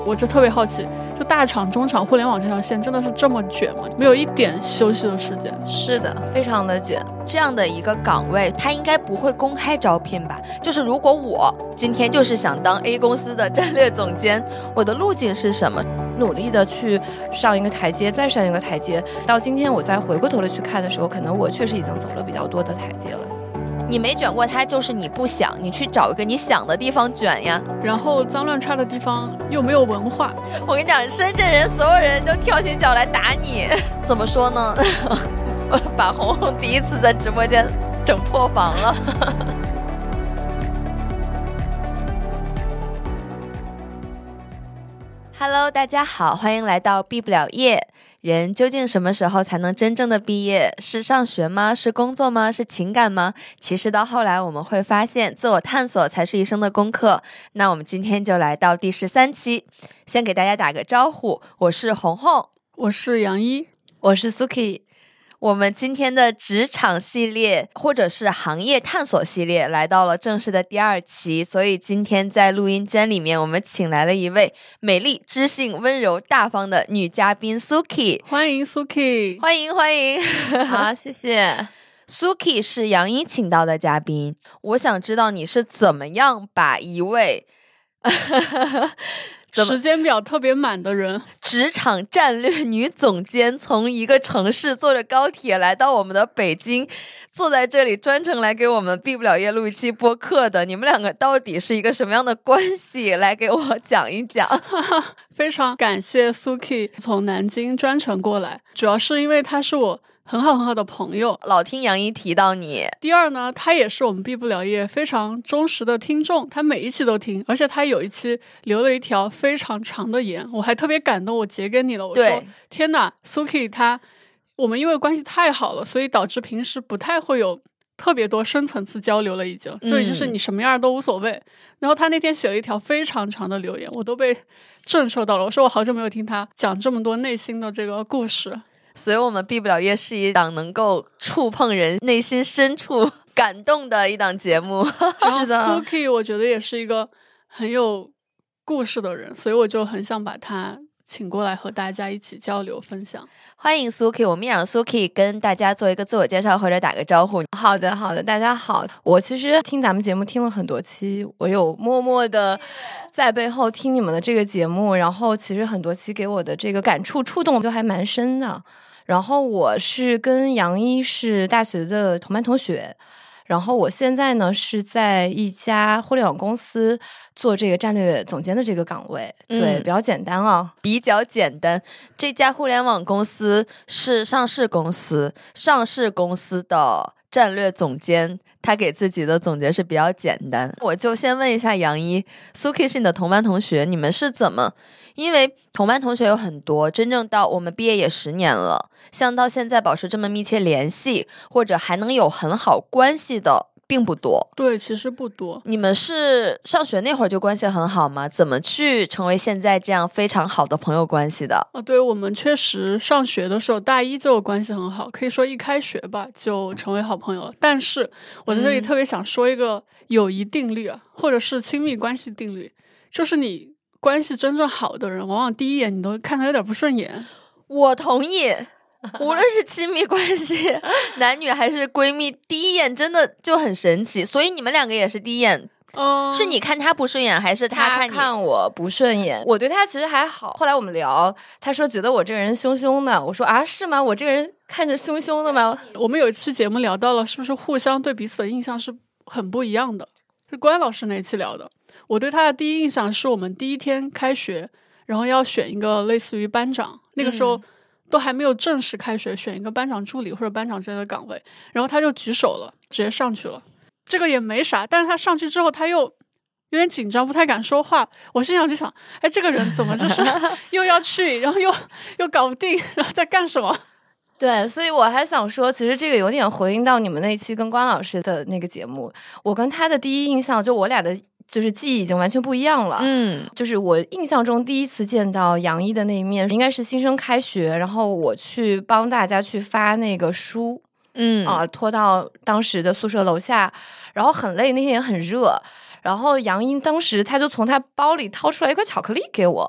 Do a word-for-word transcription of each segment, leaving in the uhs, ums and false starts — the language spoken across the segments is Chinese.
我就特别好奇，就大厂中厂互联网这条线真的是这么卷吗？没有一点休息的时间？ 是的，非常的卷。 这样的一个岗位它应该不会公开招聘吧？就是如果我今天就是想当 A 公司的战略总监，我的路径是什么？ 努力的去上一个台阶，再上一个台阶，到今天我再回过头来去看的时候，可能我确实已经走了比较多的台阶了。 你没卷过它，就是你不想，你去找一个你想的地方卷呀。 然后脏乱差的地方又没有文化。 我跟你讲，深圳人所有人都跳起脚来打你，怎么说呢？把红红第一次在直播间整破防了。Hello， 大家好，欢迎来到毕不了业。人究竟什么时候才能真正的毕业？是上学吗？是工作吗？是情感吗？其实到后来我们会发现，自我探索才是一生的功课。那我们今天就来到第十三期，先给大家打个招呼，我是红红， 我是杨一， 我是 Suki。 我们今天的职场系列或者是行业探索系列来到了正式的第二期，所以今天在录音间里面我们请来了一位美丽、知性、温柔、大方的女嘉宾 Suki。 欢迎 Suki， 欢迎欢迎。 好，谢谢。 Suki 是杨一请到的嘉宾，我想知道你是怎么样把一位时间表特别满的人， 职场战略女总监，从一个城市坐着高铁来到我们的北京，坐在这里专程来给我们毕不了业录一期播客的。你们两个到底是一个什么样的关系？来给我讲一讲。 非常感谢 Suki 从南京专程过来，主要是因为他是我很好很好的朋友， 老听杨一提到你。 第二呢，他也是我们毕不了业非常忠实的听众，他每一期都听，而且他有一期留了一条非常长的言，我还特别感动，我截给你了。我说天哪 Suki 他我们因为关系太好了，所以导致平时不太会有特别多深层次交流了，已经就已经是你什么样都无所谓、嗯、然后他那天写了一条非常长的留言，我都被震慑到了。我说我好久没有听他讲这么多内心的这个故事。 所以我们毕不了业是一档能够触碰人内心深处感动的一档节目。 是的 Suki 我觉得也是一个很有故事的人，所以我就很想把他请过来和大家一起交流分享。 欢迎 Suki， 我们也让 Suki 跟大家做一个自我介绍或者打个招呼。 好的好的，大家好，我其实听咱们节目听了很多期，我有默默的在背后听你们的这个节目，然后其实很多期给我的这个感触触动就还蛮深的。然后我是跟杨一是大学的同班同学，然后我现在呢是在一家互联网公司做这个战略总监的这个岗位。对、嗯、比较简单啊， 比较简单。这家互联网公司是上市公司，上市公司的战略总监他给自己的总结是比较简单。我就先问一下杨一， Suki 是你的同班同学，你们是怎么，因为同班同学有很多，真正到我们毕业也十年了，像到现在保持这么密切联系或者还能有很好关系的并不多。 对，其实不多。 你们是上学那会儿就关系很好吗？怎么去成为现在这样非常好的朋友关系的？ 啊，对，我们确实上学的时候大一就关系很好，可以说一开学吧就成为好朋友了。但是我在这里特别想说一个友谊定律啊、嗯、或者是亲密关系定律，就是你关系真正好的人往往第一眼你都看他有点不顺眼。 我同意，无论是亲密关系男女还是闺蜜，第一眼真的就很神奇。所以你们两个也是第一眼、嗯、是你看他不顺眼还是他看你？ 他看我不顺眼。我对他其实还好，后来我们聊，他说觉得我这个人凶凶的，我说啊是吗？我这个人看着凶凶的吗？ 我们有一期节目聊到了是不是互相对彼此的印象是很不一样的，是关老师那期聊的。我对他的第一印象是我们第一天开学，然后要选一个类似于班长，那个时候都还没有正式开学，选一个班长助理或者班长之类的岗位，然后他就举手了，直接上去了。这个也没啥，但是他上去之后他又有点紧张，不太敢说话。我心想就想，哎，这个人怎么就是又要去，然后又又搞不定，然后在干什么？ 对，所以我还想说，其实这个有点回应到你们那期跟关老师的那个节目。我跟他的第一印象，就我俩的就是记忆已经完全不一样了。嗯，就是我印象中第一次见到杨一的那一面，应该是新生开学，然后我去帮大家去发那个书，嗯啊，拖到当时的宿舍楼下，然后很累，那天也很热，然后杨一当时他就从他包里掏出来一块巧克力给我。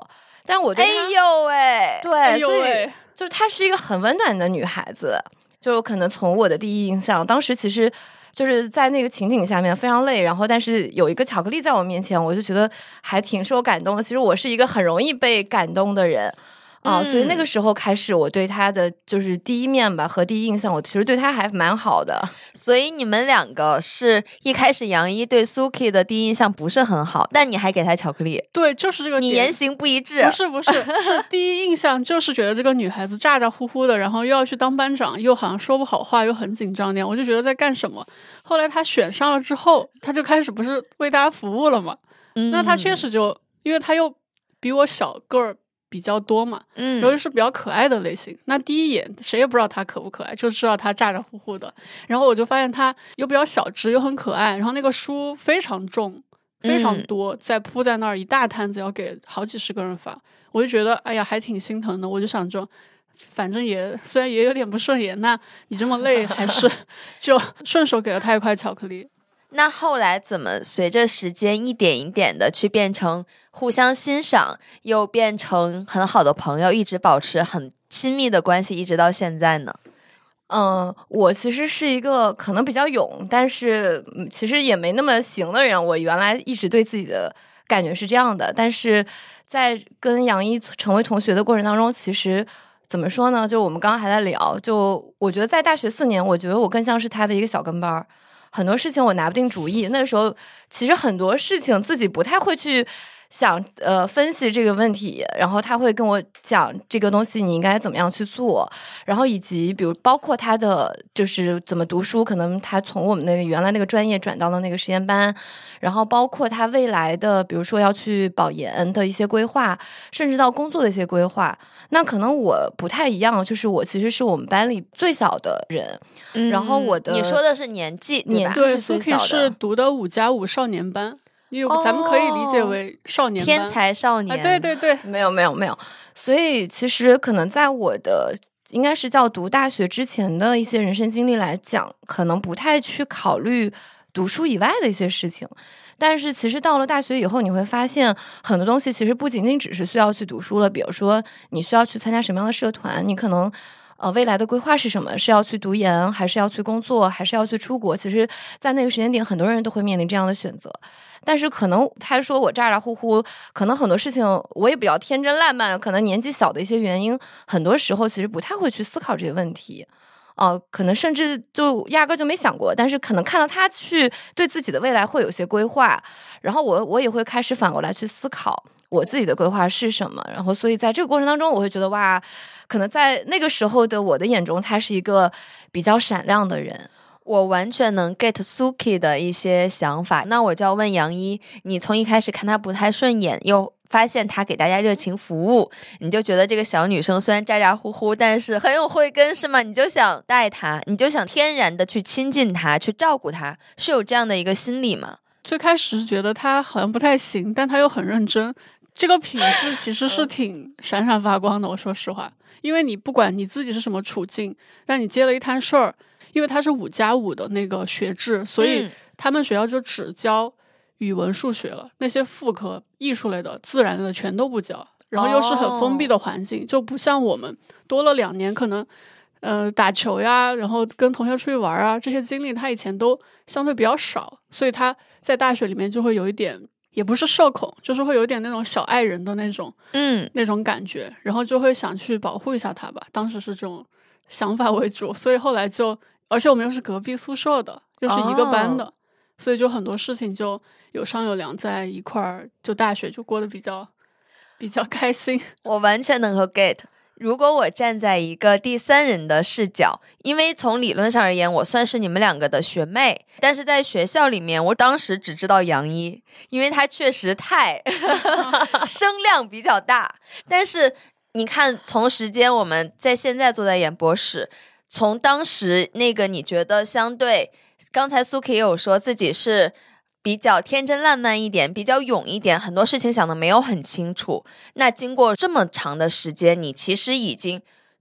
但我对她， 哎呦喂， 对， 哎呦所以喂， 就是她是一个很温暖的女孩子，就可能从我的第一印象，当时其实就是在那个情景下面非常累，然后但是有一个巧克力在我面前，我就觉得还挺受感动的。其实我是一个很容易被感动的人。啊、 嗯所以那个时候开始，我对他的就是第一面吧和第一印象，我其实对他还蛮好的。 所以你们两个是一开始杨一对 Suki 的第一印象不是很好，但你还给她巧克力， 对，就是这个点你言行不一致。 不是不是，是第一印象就是觉得这个女孩子咋咋呼呼的，然后又要去当班长，又好像说不好话，又很紧张那样，我就觉得在干什么。后来她选上了之后，她就开始不是为大家服务了嘛？ 嗯那她确实就，因为她又比我小个儿比较多嘛， 嗯尤其是比较可爱的类型。那第一眼谁也不知道她可不可爱，就知道她咋咋呼呼的。然后我就发现她又比较小只，又很可爱，然后那个书非常重。非常多，在铺在那儿一大摊子，要给好几十个人发，我就觉得哎呀，还挺心疼的。我就想着，反正也虽然也有点不顺眼，那你这么累，还是就顺手给了他一块巧克力。 那后来怎么随着时间一点一点的去变成互相欣赏，又变成很好的朋友，一直保持很亲密的关系，一直到现在呢？ 嗯，我其实是一个可能比较勇，但是其实也没那么行的人。我原来一直对自己的感觉是这样的，但是在跟杨一成为同学的过程当中，其实怎么说呢？就我们刚刚还在聊，就我觉得在大学四年，我觉得我更像是他的一个小跟班儿，很多事情我拿不定主意。那个时候，其实很多事情自己不太会去想呃分析这个问题，然后他会跟我讲这个东西你应该怎么样去做，然后以及比如包括他的就是怎么读书，可能他从我们那个原来那个专业转到了那个实验班，然后包括他未来的比如说要去保研的一些规划，甚至到工作的一些规划。那可能我不太一样，就是我其实是我们班里最小的人， 嗯然后我的你说的是年纪对吧？ 年纪对是最小 ，Suki 的是读的五加五少年班，因为哦咱们可以理解为少年班天才少年， 啊，对对对， 没有没有没有，所以其实可能在我的应该是叫读大学之前的一些人生经历来讲，可能不太去考虑读书以外的一些事情。但是其实到了大学以后，你会发现很多东西其实不仅仅只是需要去读书了，比如说你需要去参加什么样的社团，你可能呃未来的规划是什么，是要去读研，还是要去工作，还是要去出国。其实在那个时间点，很多人都会面临这样的选择。但是可能他说我咋咋呼呼，可能很多事情我也比较天真烂漫，可能年纪小的一些原因，很多时候其实不太会去思考这些问题。哦、呃，可能甚至就压根就没想过，但是可能看到他去对自己的未来会有些规划，然后我我也会开始反过来去思考我自己的规划是什么，然后所以在这个过程当中，我会觉得哇，可能在那个时候的我的眼中，他是一个比较闪亮的人。 我完全能 get Suki 的一些想法。那我就要问杨一，你从一开始看他不太顺眼，又发现他给大家热情服务，你就觉得这个小女生虽然咋咋呼呼，但是很有慧根是吗？你就想带她，你就想天然的去亲近她，去照顾她，是有这样的一个心理吗？ 最开始是觉得他好像不太行，但他又很认真，这个品质其实是挺闪闪发光的。我说实话，因为你不管你自己是什么处境，但你接了一摊事儿，因为他是五加五的那个学制，所以他们学校就只教语文、数学了，那些副科、艺术类的、自然类的全都不教。然后又是很封闭的环境，哦、就不像我们多了两年，可能呃打球呀，然后跟同学出去玩啊，这些经历他以前都相对比较少，所以他在大学里面就会有一点，也不是社恐，就是会有一点那种小爱人的那种， 嗯， 那种感觉，然后就会想去保护一下他吧。当时是这种想法为主，所以后来就，而且我们又是隔壁宿舍的，又是一个班的，哦、所以就很多事情就有商有量在一块儿，就大学就过得比较比较开心。 我完全能够 get。如果我站在一个第三人的视角，因为从理论上而言，我算是你们两个的学妹，但是在学校里面，我当时只知道杨一，因为她确实太声量比较大。但是你看，从时间我们在现在坐在演播室，从当时那个你觉得相对，刚才 Suki 也有说自己是比较天真烂漫一点，比较勇一点，很多事情想的没有很清楚。那经过这么长的时间，你其实已经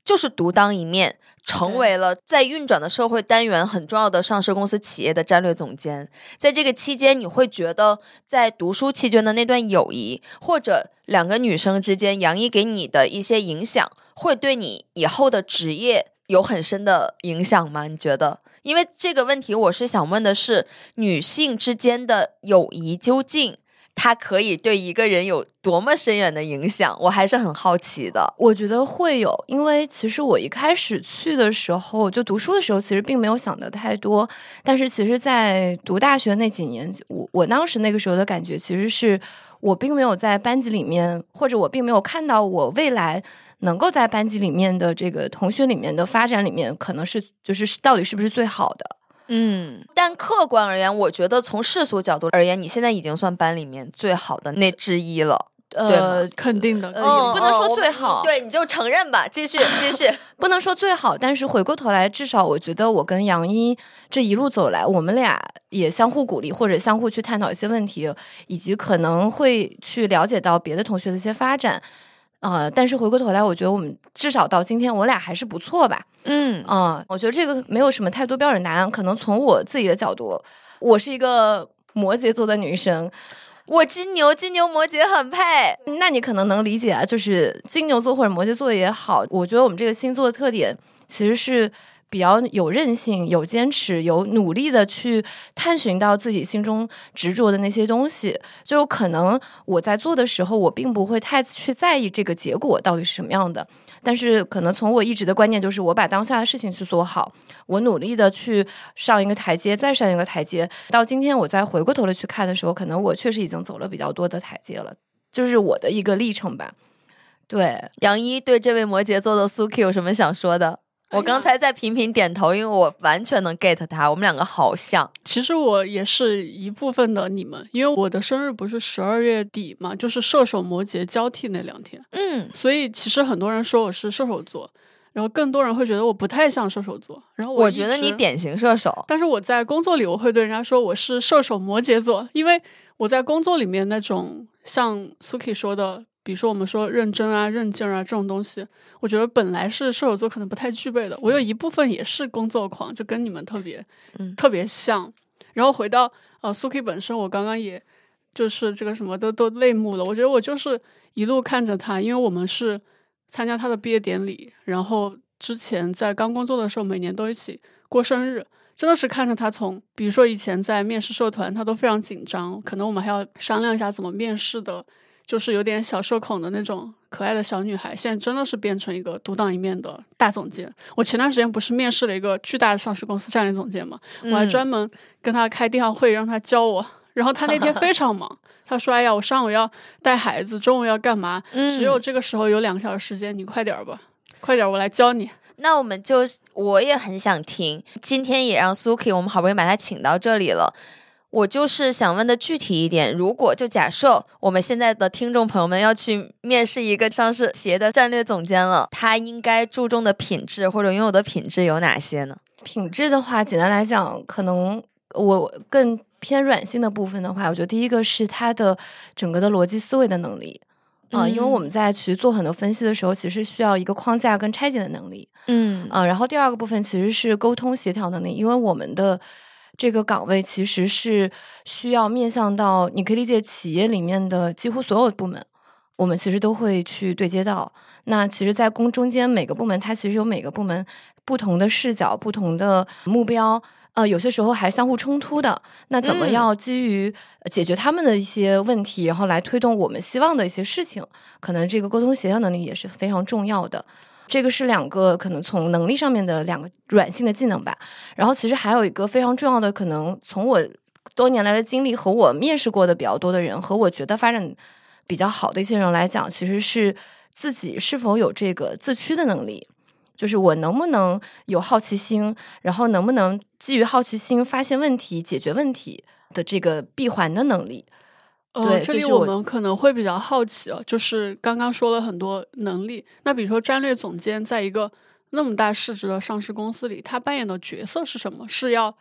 就是独当一面，成为了在运转的社会单元很重要的上市公司企业的战略总监。在这个期间，你会觉得在读书期间的那段友谊，或者两个女生之间杨一给你的一些影响，会对你以后的职业有很深的影响吗？你觉得？因为这个问题我是想问的是，女性之间的友谊究竟它可以对一个人有多么深远的影响，我还是很好奇的。 我觉得会有，因为其实我一开始去的时候，就读书的时候，其实并没有想的太多。但是其实在读大学那几年，我我当时那个时候的感觉，其实是我并没有在班级里面，或者我并没有看到我未来能够在班级里面的这个同学里面的发展里面，可能是就是到底是不是最好的。 嗯，但客观而言，我觉得从世俗角度而言，你现在已经算班里面最好的那之一了。 呃， 肯定的， 呃，也不能说最好， 嗯、对，你就承认吧，继续继续， 不能说最好，但是回过头来，至少我觉得我跟杨一这一路走来，我们俩也相互鼓励，或者相互去探讨一些问题，以及可能会去了解到别的同学的一些发展。呃，但是回过头来，我觉得我们至少到今天，我俩还是不错吧。 嗯啊、呃，我觉得这个没有什么太多标准答案。可能从我自己的角度，我是一个摩羯座的女生， 我金牛，金牛摩羯很配。 那你可能能理解啊，就是金牛座或者摩羯座也好，我觉得我们这个星座的特点其实是比较有韧性、有坚持、有努力的去探寻到自己心中执着的那些东西。就可能我在做的时候，我并不会太去在意这个结果到底是什么样的，但是可能从我一直的观念就是，我把当下的事情去做好，我努力的去上一个台阶，再上一个台阶。到今天我再回过头来去看的时候，可能我确实已经走了比较多的台阶了，就是我的一个历程吧。对， 杨一对这位摩羯座的 Suki 有什么想说的？我刚才在频频点头，因为我完全能 get 他，我们两个好像。 其实我也是一部分的你们，因为我的生日不是十二月底嘛，就是射手摩羯交替那两天， 嗯， 所以其实很多人说我是射手座，然后更多人会觉得我不太像射手座，然后我我觉得你典型射手， 但是我在工作里我会对人家说我是射手摩羯座，因为我在工作里面那种像 Suki 说的，比如说我们说认真啊、韧劲啊这种东西，我觉得本来是射手座可能不太具备的。我有一部分也是工作狂，就跟你们特别、嗯、特别像。然后回到呃 Suki 本身，我刚刚也就是这个什么都都泪目了。我觉得我就是一路看着他，因为我们是参加他的毕业典礼，然后之前在刚工作的时候每年都一起过生日，真的是看着他从比如说以前在面试社团他都非常紧张，可能我们还要商量一下怎么面试的，就是有点小社恐的那种可爱的小女孩，现在真的是变成一个独当一面的大总监。我前段时间不是面试了一个巨大的上市公司战略总监嘛、嗯、我还专门跟他开电话会让他教我，然后他那天非常忙他说哎呀我上午要带孩子，中午要干嘛、嗯、只有这个时候有两个小时时间，你快点吧，快点我来教你。 那我们就我也很想听，今天也让 Suki 我们好不容易把他请到这里了，我就是想问的具体一点，如果就假设我们现在的听众朋友们要去面试一个上市企业的战略总监了，他应该注重的品质或者拥有的品质有哪些呢？ 品质的话，简单来讲，可能我更偏软性的部分的话，我觉得第一个是他的整个的逻辑思维的能力啊、呃，因为我们在去做很多分析的时候，其实需要一个框架跟拆解的能力，嗯啊、呃，然后第二个部分其实是沟通协调能力，因为我们的这个岗位其实是需要面向到，你可以理解企业里面的几乎所有部门，我们其实都会去对接到。那其实在公中间每个部门它其实有每个部门不同的视角，不同的目标，呃，有些时候还相互冲突的，那怎么要基于解决他们的一些问题、嗯、然后来推动我们希望的一些事情，可能这个沟通协调能力也是非常重要的。这个是两个可能从能力上面的两个软性的技能吧。然后其实还有一个非常重要的，可能从我多年来的经历和我面试过的比较多的人和我觉得发展比较好的一些人来讲，其实是自己是否有这个自驱的能力，就是我能不能有好奇心，然后能不能基于好奇心发现问题解决问题的这个闭环的能力。 对、呃，这里我们可能会比较好奇哦，就是刚刚说了很多能力，那比如说战略总监在一个那么大市值的上市公司里，他扮演的角色是什么？是要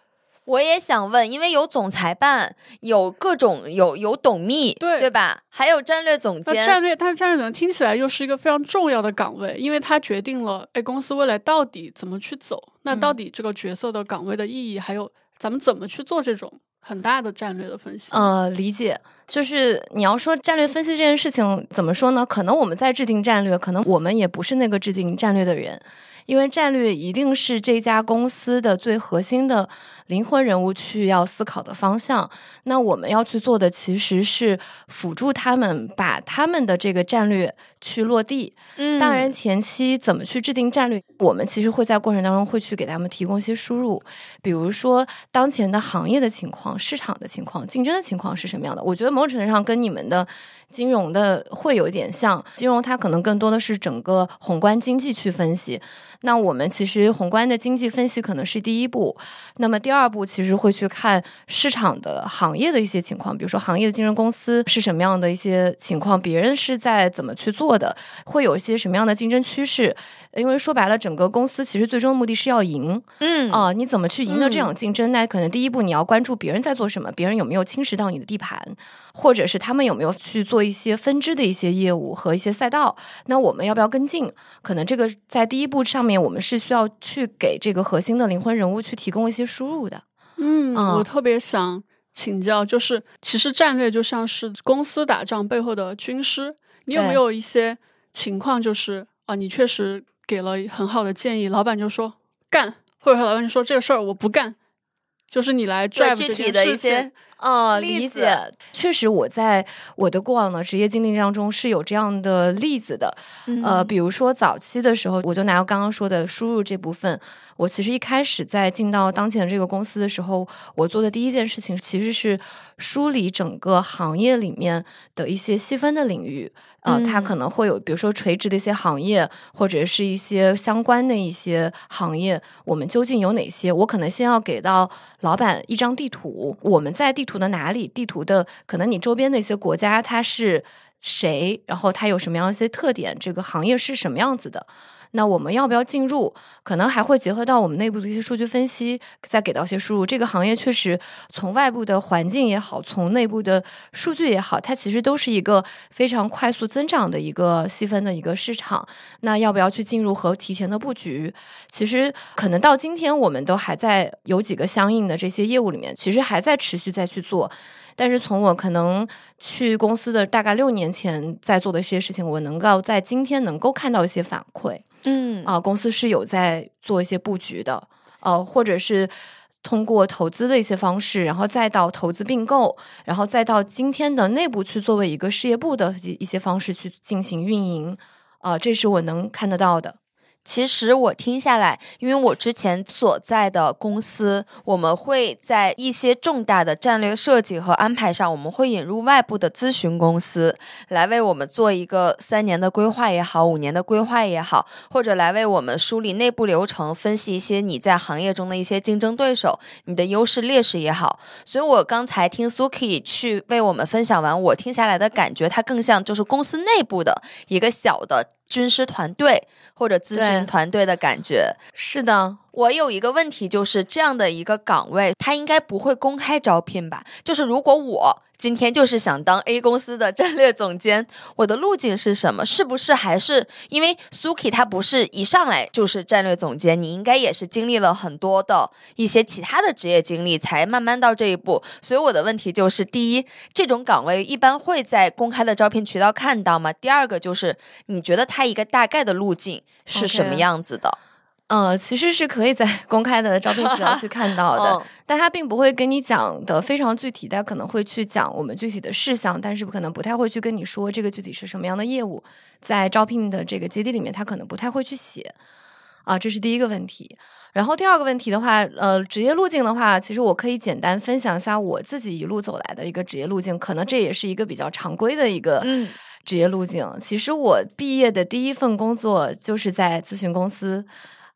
我也想问，因为有总裁办，有各种有有董秘， 对对吧？还有战略总监。 那战略，但是战略总监听起来又是一个非常重要的岗位，因为它决定了哎公司未来到底怎么去走。那到底这个角色的岗位的意义，嗯、还有咱们怎么去做这种很大的战略的分析？ 呃，理解。就是你要说战略分析这件事情怎么说呢？可能我们在制定战略，可能我们也不是那个制定战略的人。因为战略一定是这家公司的最核心的灵魂人物去要思考的方向，那我们要去做的其实是辅助他们把他们的这个战略去落地。嗯，当然前期怎么去制定战略，我们其实会在过程当中会去给他们提供一些输入，比如说当前的行业的情况、市场的情况、竞争的情况是什么样的。我觉得某种程度上跟你们的金融的会有一点像，金融它可能更多的是整个宏观经济去分析，那我们其实宏观的经济分析可能是第一步，那么第二步其实会去看市场的行业的一些情况，比如说行业的竞争公司是什么样的一些情况，别人是在怎么去做的，会有一些什么样的竞争趋势。因为说白了整个公司其实最终的目的是要赢，嗯啊、呃，你怎么去赢得这场竞争呢、嗯、可能第一步你要关注别人在做什么，别人有没有侵蚀到你的地盘，或者是他们有没有去做一些分支的一些业务和一些赛道，那我们要不要跟进，可能这个在第一步上面我们是需要去给这个核心的灵魂人物去提供一些输入的。 嗯，嗯我特别想请教，就是其实战略就像是公司打仗背后的军师，你有没有一些情况就是啊，你确实给了很好的建议，老板就说干，或者说老板就说这个事儿我不干，就是你来 drive 这件事情。 具体的一些哦，理解。确实我在我的过往的职业经历当中是有这样的例子的、嗯、呃，比如说早期的时候，我就拿刚刚说的输入这部分，我其实一开始在进到当前的这个公司的时候，我做的第一件事情其实是梳理整个行业里面的一些细分的领域啊、呃，它可能会有比如说垂直的一些行业，或者是一些相关的一些行业，我们究竟有哪些，我可能先要给到老板一张地图，我们在地图的哪里，地图的可能你周边的一些国家它是谁，然后它有什么样的一些特点，这个行业是什么样子的，那我们要不要进入，可能还会结合到我们内部的一些数据分析，再给到一些输入。这个行业确实从外部的环境也好，从内部的数据也好，它其实都是一个非常快速增长的一个细分的一个市场，那要不要去进入和提前的布局，其实可能到今天我们都还在有几个相应的这些业务里面，其实还在持续再去做。但是从我可能去公司的大概六年前在做的一些事情，我能够在今天能够看到一些反馈，嗯啊、呃，公司是有在做一些布局的，呃，或者是通过投资的一些方式，然后再到投资并购，然后再到今天的内部去作为一个事业部的一些方式去进行运营，啊、呃，这是我能看得到的。 其实我听下来，因为我之前所在的公司，我们会在一些重大的战略设计和安排上，我们会引入外部的咨询公司来为我们做一个三年的规划也好，五年的规划也好，或者来为我们梳理内部流程，分析一些你在行业中的一些竞争对手，你的优势劣势也好。所以我刚才听 Suki 去为我们分享完，我听下来的感觉，它更像就是公司内部的一个小的军师团队或者咨询团队的感觉。 是的， 我有一个问题，就是这样的一个岗位它应该不会公开招聘吧？就是如果我今天就是想当 A 公司的战略总监，我的路径是什么？是不是还是因为 Suki 他不是一上来就是战略总监，你应该也是经历了很多的一些其他的职业经历才慢慢到这一步。所以我的问题就是，第一，这种岗位一般会在公开的招聘渠道看到吗？第二个就是你觉得它一个大概的路径是什么样子的？ Okay.呃，其实是可以在公开的招聘渠道去看到的、嗯、但他并不会跟你讲的非常具体，他可能会去讲我们具体的事项，但是可能不太会去跟你说这个具体是什么样的业务，在招聘的这个阶梯里面他可能不太会去写啊，这是第一个问题。然后第二个问题的话，呃，职业路径的话，其实我可以简单分享一下我自己一路走来的一个职业路径，可能这也是一个比较常规的一个职业路径、嗯、其实我毕业的第一份工作就是在咨询公司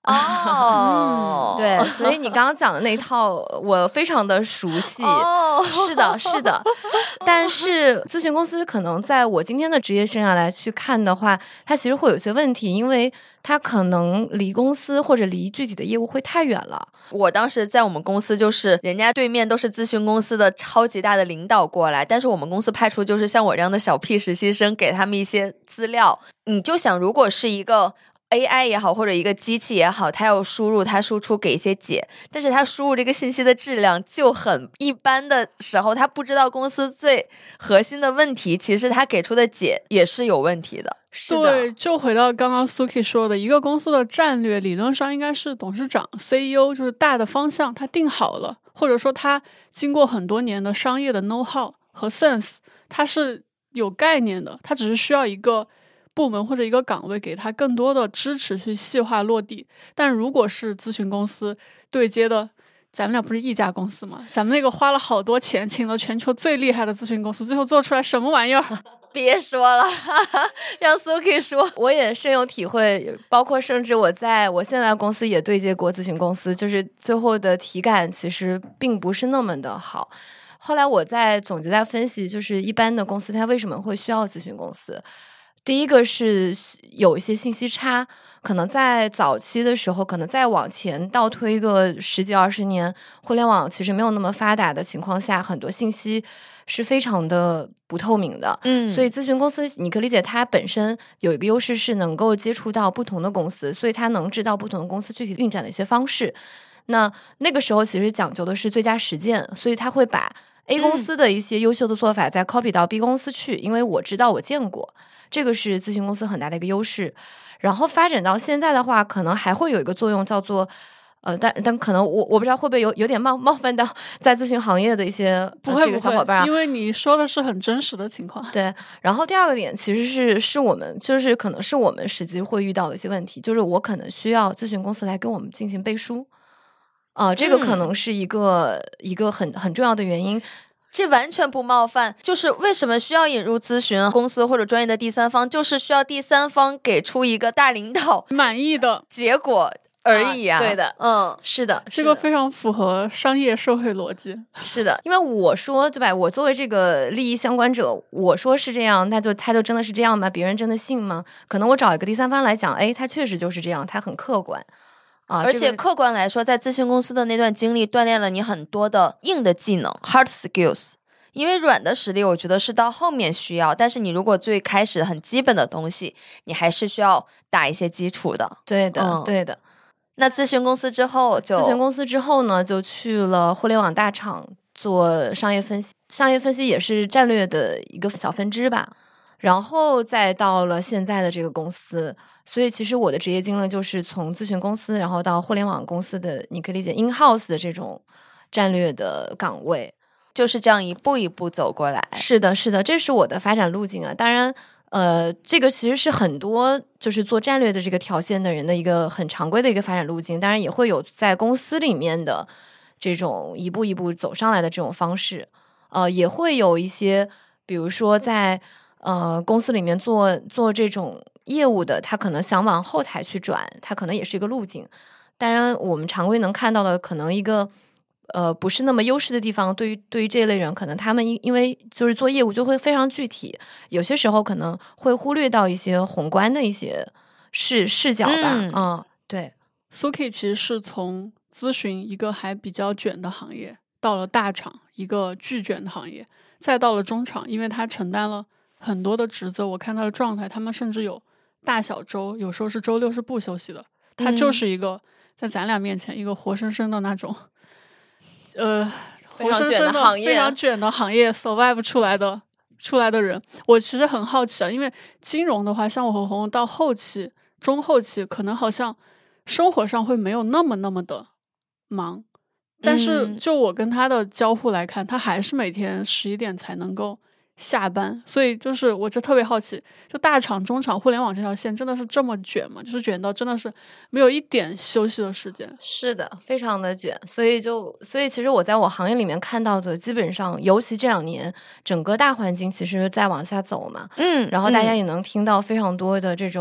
哦， 对，所以你刚刚讲的那一套我非常的熟悉。 哦， 是的，是的。但是咨询公司可能在我今天的职业生涯来去看的话，它其实会有些问题，因为它可能离公司或者离具体的业务会太远了。 我当时在我们公司，就是人家对面都是咨询公司的超级大的领导过来，但是我们公司派出就是像我这样的小屁实习生，给他们一些资料。你就想，如果是一个A I 也好，或者一个机器也好，它要输入它输出给一些解，但是它输入这个信息的质量就很一般的时候，它不知道公司最核心的问题，其实它给出的解也是有问题的。 是的， 对，就回到刚刚 Suki 说的，一个公司的战略理论上应该是董事长 C E O 就是大的方向他定好了，或者说他经过很多年的商业的 know how 和 sense， 他是有概念的，他只是需要一个部门或者一个岗位给他更多的支持去细化落地。但如果是咨询公司对接的，咱们俩不是一家公司吗？咱们那个花了好多钱请了全球最厉害的咨询公司，最后做出来什么玩意儿？ 别说了，让 Suki 说。 我也深有体会，包括甚至我在我现在公司也对接过咨询公司，就是最后的体感其实并不是那么的好。后来我在总结在分析，就是一般的公司它为什么会需要咨询公司。第一个是有一些信息差，可能在早期的时候，可能再往前倒推个十几二十年，互联网其实没有那么发达的情况下，很多信息是非常的不透明的。 嗯， 所以咨询公司你可以理解它本身有一个优势是能够接触到不同的公司，所以它能知道不同的公司具体运转的一些方式。那那个时候其实讲究的是最佳实践，所以它会把 A 公司的一些优秀的做法再 copy 到 B 公司去，因为我知道我见过，这个是咨询公司很大的一个优势。然后发展到现在的话，可能还会有一个作用叫做呃，但但可能我我不知道会不会有有点冒冒犯到在咨询行业的一些不会这个小伙伴啊， 因为你说的是很真实的情况。 对，然后第二个点其实是是我们就是可能是我们实际会遇到的一些问题，就是我可能需要咨询公司来给我们进行背书，啊、呃，这个可能是一个、嗯、一个很很重要的原因。 这完全不冒犯，就是为什么需要引入咨询公司或者专业的第三方，就是需要第三方给出一个大领导满意的结果而已啊。 啊对的， 嗯， 是的， 这个非常符合商业社会逻辑。 是的，因为我说对吧，我作为这个利益相关者，我说是这样，那就他就真的是这样吗？别人真的信吗？可能我找一个第三方来讲，哎，他确实就是这样，他很客观。啊， 而且客观来说，在咨询公司的那段经历锻炼了你很多的硬的技能 hard skills， 因为软的实力我觉得是到后面需要，但是你如果最开始很基本的东西你还是需要打一些基础的。 对的、 嗯、 对的。 那咨询公司之后就咨询公司之后呢，就去了互联网大厂做商业分析，商业分析也是战略的一个小分支吧，然后再到了现在的这个公司。所以其实我的职业经历就是从咨询公司然后到互联网公司的，你可以理解 in house 的这种战略的岗位， 就是这样一步一步走过来。 是的是的，这是我的发展路径啊。当然呃，这个其实是很多就是做战略的这个条线的人的一个很常规的一个发展路径，当然也会有在公司里面的这种一步一步走上来的这种方式。呃，也会有一些比如说在呃公司里面做做这种业务的，他可能想往后台去转，他可能也是一个路径。当然我们常规能看到的可能一个呃，不是那么优势的地方，对于对于这一类人，可能他们因因为就是做业务就会非常具体，有些时候可能会忽略到一些宏观的一些视视角吧。嗯, 嗯，对。 Suki 其实是从咨询一个还比较卷的行业，到了大厂一个巨卷的行业，再到了中厂，因为他承担了很多的职责，我看他的状态，他们甚至有大小周，有时候是周六是不休息的。他就是一个、嗯、在咱俩面前一个活生生的那种。呃，活生生的非常卷的行业 survive 出来的出来的人，我其实很好奇啊，因为金融的话，像我和红红到后期、中后期，可能好像生活上会没有那么那么的忙，但是就我跟他的交互来看，他还是每天十一点才能够下班，所以就是我就特别好奇，就大厂、中厂、互联网这条线真的是这么卷吗？就是卷到真的是没有一点休息的时间。 是的，非常的卷。所以就所以其实我在我行业里面看到的，基本上尤其这两年整个大环境其实在往下走嘛， 嗯， 然后大家也能听到非常多的这种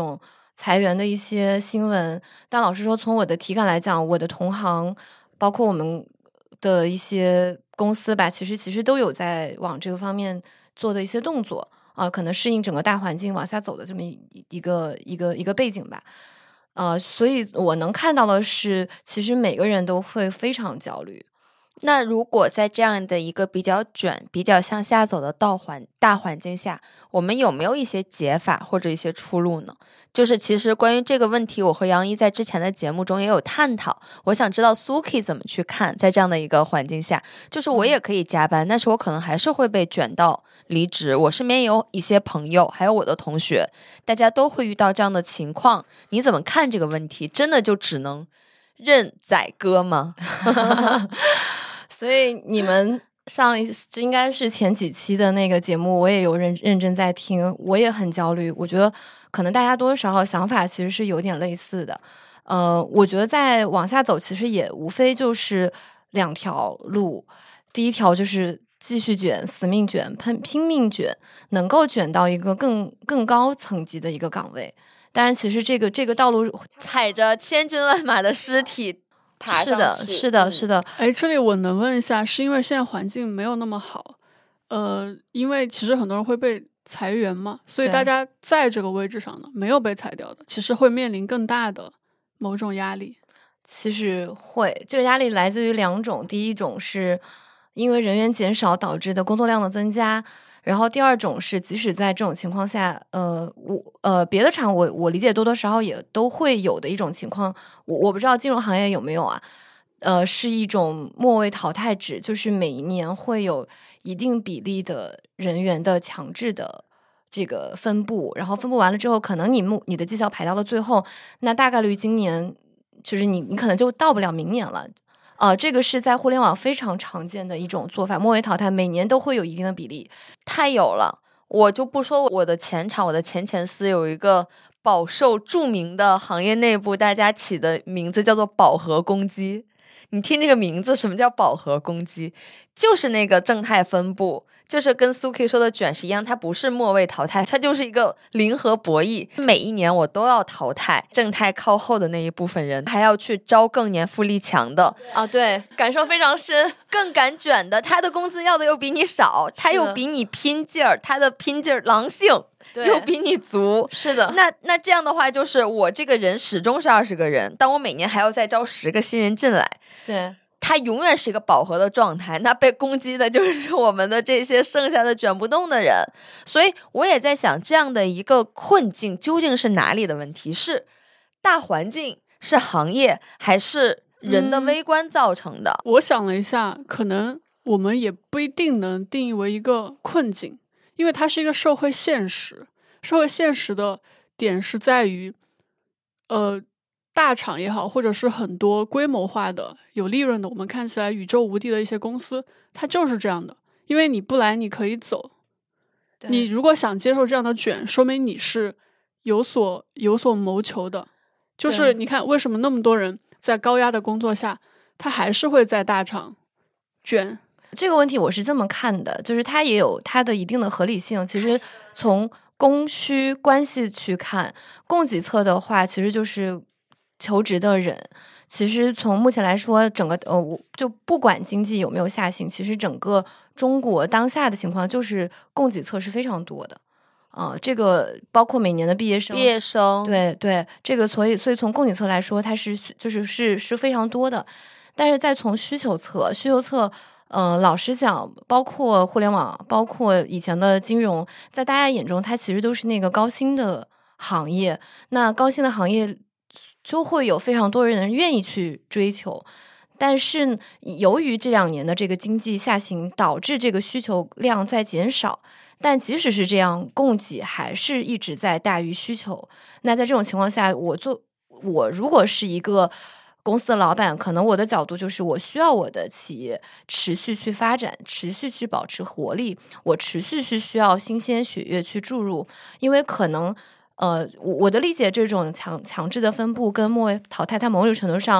裁员的一些新闻，但老实说，从我的体感来讲，我的同行，包括我们的一些公司吧，其实其实都有在往这个方面做的一些动作啊、呃，可能适应整个大环境往下走的这么一一个一个一个背景吧。呃，所以我能看到的是，其实每个人都会非常焦虑。 那如果在这样的一个比较卷、比较向下走的大环大环境下，我们有没有一些解法或者一些出路呢？就是其实关于这个问题，我和杨一在之前的节目中也有探讨。我想知道 Suki 怎么去看，在这样的一个环境下，就是我也可以加班，但是我可能还是会被卷到离职。我身边有一些朋友，还有我的同学，大家都会遇到这样的情况。你怎么看这个问题？真的就只能任宰割吗？ 所以你们上一这应该是前几期的那个节目，我也有认认真在听，我也很焦虑。我觉得可能大家多多少少想法其实是有点类似的。呃，我觉得再往下走，其实也无非就是两条路。第一条就是继续卷，死命卷，拼拼命卷，能够卷到一个更更高层级的一个岗位。当然，其实这个这个道路踩着千军万马的尸体爬上去。 是的，是的，是的。 哎，这里我能问一下，是因为现在环境没有那么好，呃，因为其实很多人会被裁员嘛，所以大家在这个位置上呢，没有被裁掉的，其实会面临更大的某种压力。 其实会，这个压力来自于两种，第一种是因为人员减少导致的工作量的增加。然后第二种是，即使在这种情况下，呃，我呃别的厂我我理解多多少少也都会有的一种情况，我我不知道金融行业有没有啊，呃，是一种末位淘汰制，就是每一年会有一定比例的人员的强制的这个分布，然后分布完了之后，可能你目你的绩效排到了最后，那大概率今年就是你你可能就到不了明年了。呃，这个是在互联网非常常见的一种做法，末位淘汰每年都会有一定的比例。 太有了，我就不说我的前厂，我的前前司有一个饱受著名的行业内部大家起的名字叫做饱和攻击。你听这个名字，什么叫饱和攻击？就是那个正态分布，就是跟 Suki 说的卷是一样，它不是末位淘汰，它就是一个零和博弈。每一年我都要淘汰正态靠后的那一部分人，还要去招更年富力强的。 啊，对，感受非常深。 更敢卷的，他的工资要的又比你少，他又比你拼劲儿，他的拼劲儿狼性又比你足。 是的， 那那这样的话，就是我这个人始终是二十个人，但我每年还要再招十个新人进来。 对， 它永远是一个饱和的状态，那被攻击的就是我们的这些剩下的卷不动的人。所以我也在想，这样的一个困境究竟是哪里的问题？是大环境，是行业，还是人的微观造成的？ 嗯，我想了一下，可能我们也不一定能定义为一个困境，因为它是一个社会现实。社会现实的点是在于，呃，大厂也好，或者是很多规模化的、有利润的，我们看起来宇宙无敌的一些公司，它就是这样的。因为你不来，你可以走。你如果想接受这样的卷，说明你是有所有所谋求的。就是你看，为什么那么多人在高压的工作下，他还是会在大厂卷？ 这个问题我是这么看的，就是它也有它的一定的合理性。其实从供需关系去看，供给侧的话，其实就是求职的人。其实从目前来说，整个呃，我就不管经济有没有下行，其实整个中国当下的情况就是供给侧是非常多的。啊、呃，这个包括每年的毕业生， 毕业生， 对对，这个所以所以从供给侧来说，它是就是是是非常多的。但是再从需求侧，需求侧。呃，老实讲，包括互联网，包括以前的金融，在大家眼中，它其实都是那个高薪的行业。那高薪的行业就会有非常多人愿意去追求。但是由于这两年的这个经济下行，导致这个需求量在减少。但即使是这样，供给还是一直在大于需求。那在这种情况下，我做我如果是一个公司的老板，可能我的角度就是我需要我的企业持续去发展，持续去保持活力，我持续是需要新鲜血液去注入。因为可能呃，我的理解，这种强强制的分布跟末位淘汰，它某种程度上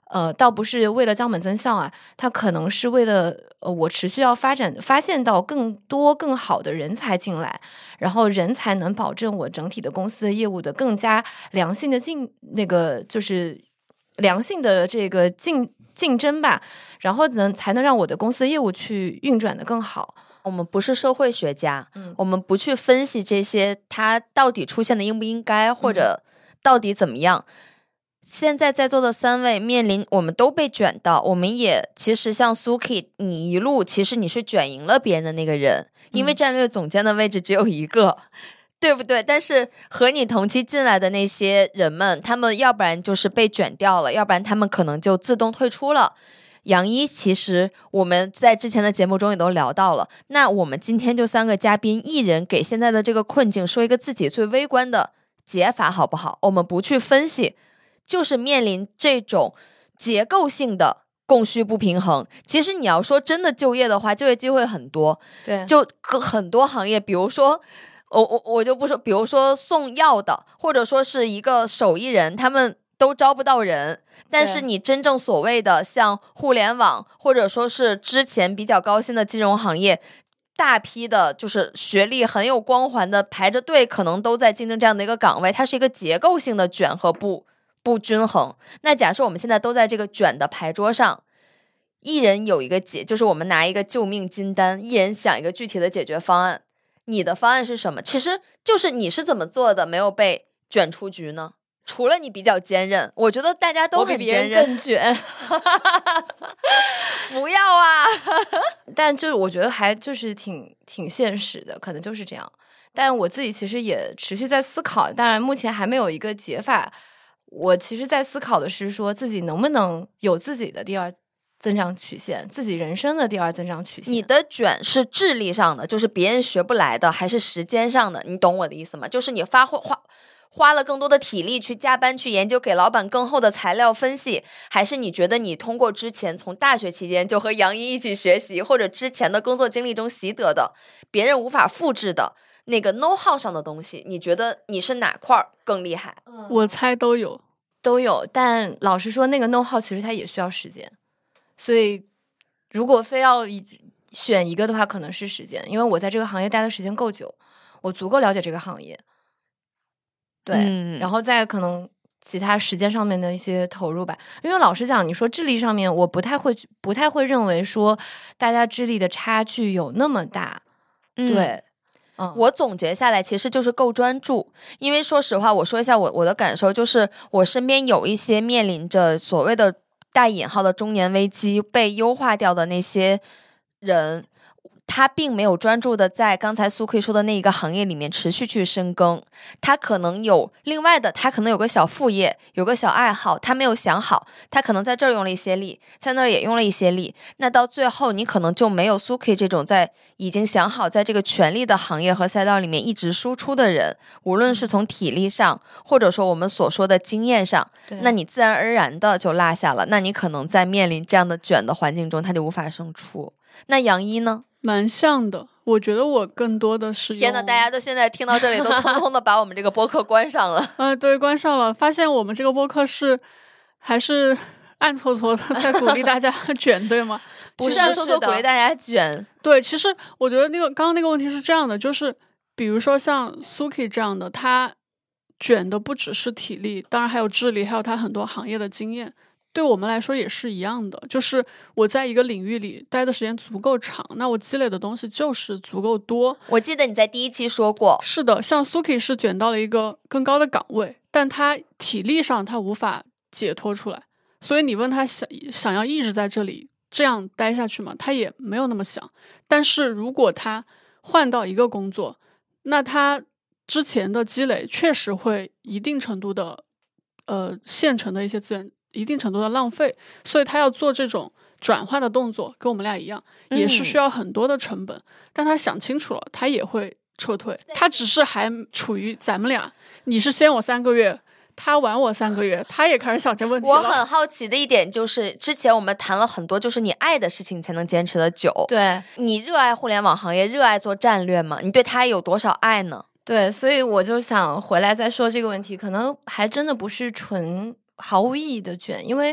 呃，倒不是为了降本增效啊，它可能是为了呃，我持续要发展，发现到更多更好的人才进来，然后人才能保证我整体的公司的业务的更加良性的竞那个就是良性的这个竞竞争吧，然后能才能让我的公司的业务去运转的更好。 我们不是社会学家， 嗯， 我们不去分析这些它到底出现的应不应该，或者到底怎么样。嗯，现在在座的三位面临我们都被卷到，我们也其实像 Suki 你一路其实你是卷赢了别人的那个人，因为战略总监的位置只有一个，嗯，对不对？但是和你同期进来的那些人们，他们要不然就是被卷掉了，要不然他们可能就自动退出了。杨一其实我们在之前的节目中也都聊到了，那我们今天就三个嘉宾一人给现在的这个困境说一个自己最微观的解法好不好？我们不去分析，就是面临这种结构性的供需不平衡。其实你要说真的就业的话，就业机会很多， 对， 就很多行业，比如说我我我就不说，比如说送药的，或者说是一个手艺人，他们都招不到人。但是你真正所谓的像互联网，或者说是之前比较高薪的金融行业，大批的就是学历很有光环的排着队，可能都在竞争这样的一个岗位，它是一个结构性的卷和不不均衡。那假设我们现在都在这个卷的牌桌上，一人有一个解，就是我们拿一个救命金单，一人想一个具体的解决方案。你的方案是什么？其实就是你是怎么做的没有被卷出局呢？除了你比较坚韧，我觉得大家都很坚韧， 我比别人更卷不要啊但就是我觉得还就是挺挺现实的，可能就是这样。但我自己其实也持续在思考，当然目前还没有一个解法。我其实在思考的是说自己能不能有自己的第二增长曲线，自己人生的第二增长曲线。 你的卷是智力上的，就是别人学不来的，还是时间上的？你懂我的意思吗？就是你发挥花花了更多的体力去加班去研究，给老板更厚的材料分析，还是你觉得你通过之前从大学期间就和杨一一起学习，或者之前的工作经历中习得的别人无法复制的那个 know how 上的东西，你觉得你是哪块更厉害？ 我猜都有都有，但老实说那个 know how 其实它也需要时间，所以如果非要选一个的话，可能是时间，因为我在这个行业待的时间够久，我足够了解这个行业。对、嗯、然后再可能其他时间上面的一些投入吧。因为老实讲，你说智力上面我不太会不太会认为说大家智力的差距有那么大。 嗯、 对嗯，我总结下来其实就是够专注。因为说实话，我说一下我我的感受，就是我身边有一些面临着所谓的带引号的中年危机被优化掉的那些人，他并没有专注的在刚才苏 K 说的那一个行业里面持续去深耕，他可能有另外的，他可能有个小副业，有个小爱好，他没有想好，他可能在这儿用了一些力，在那儿也用了一些力，那到最后你可能就没有苏 K 这种在已经想好在这个权力的行业和赛道里面一直输出的人，无论是从体力上或者说我们所说的经验上，那你自然而然的就落下了，那你可能在面临这样的卷的环境中他就无法胜出。那杨一呢？ 蛮像的，我觉得我更多的是天哪，大家都现在听到这里都通通的把我们这个播客关上了。 嗯、呃，对，关上了，发现我们这个播客是还是暗搓搓的在鼓励大家卷，对吗？ 不是暗搓搓鼓励大家卷。 对，其实我觉得那个刚刚那个问题是这样的，就是比如说像 Suki 这样的，他卷的不只是体力，当然还有智力，还有他很多行业的经验。对我们来说也是一样的，就是我在一个领域里待的时间足够长，那我积累的东西就是足够多。 我记得你在第一期说过， 是的，像 Suki 是卷到了一个更高的岗位，但他体力上他无法解脱出来，所以你问他想想要一直在这里这样待下去吗？他也没有那么想。但是如果他换到一个工作，那他之前的积累确实会一定程度的呃现成的一些资源一定程度的浪费，所以他要做这种转换的动作跟我们俩一样，也是需要很多的成本、嗯、但他想清楚了他也会撤退，他只是还处于咱们俩你是先我三个月他晚我三个月，他也开始想这问题了。 我很好奇的一点就是之前我们谈了很多，就是你爱的事情才能坚持的久。 对， 你热爱互联网行业，热爱做战略吗？你对他有多少爱呢？ 对，所以我就想回来再说这个问题，可能还真的不是纯毫无意义的卷，因为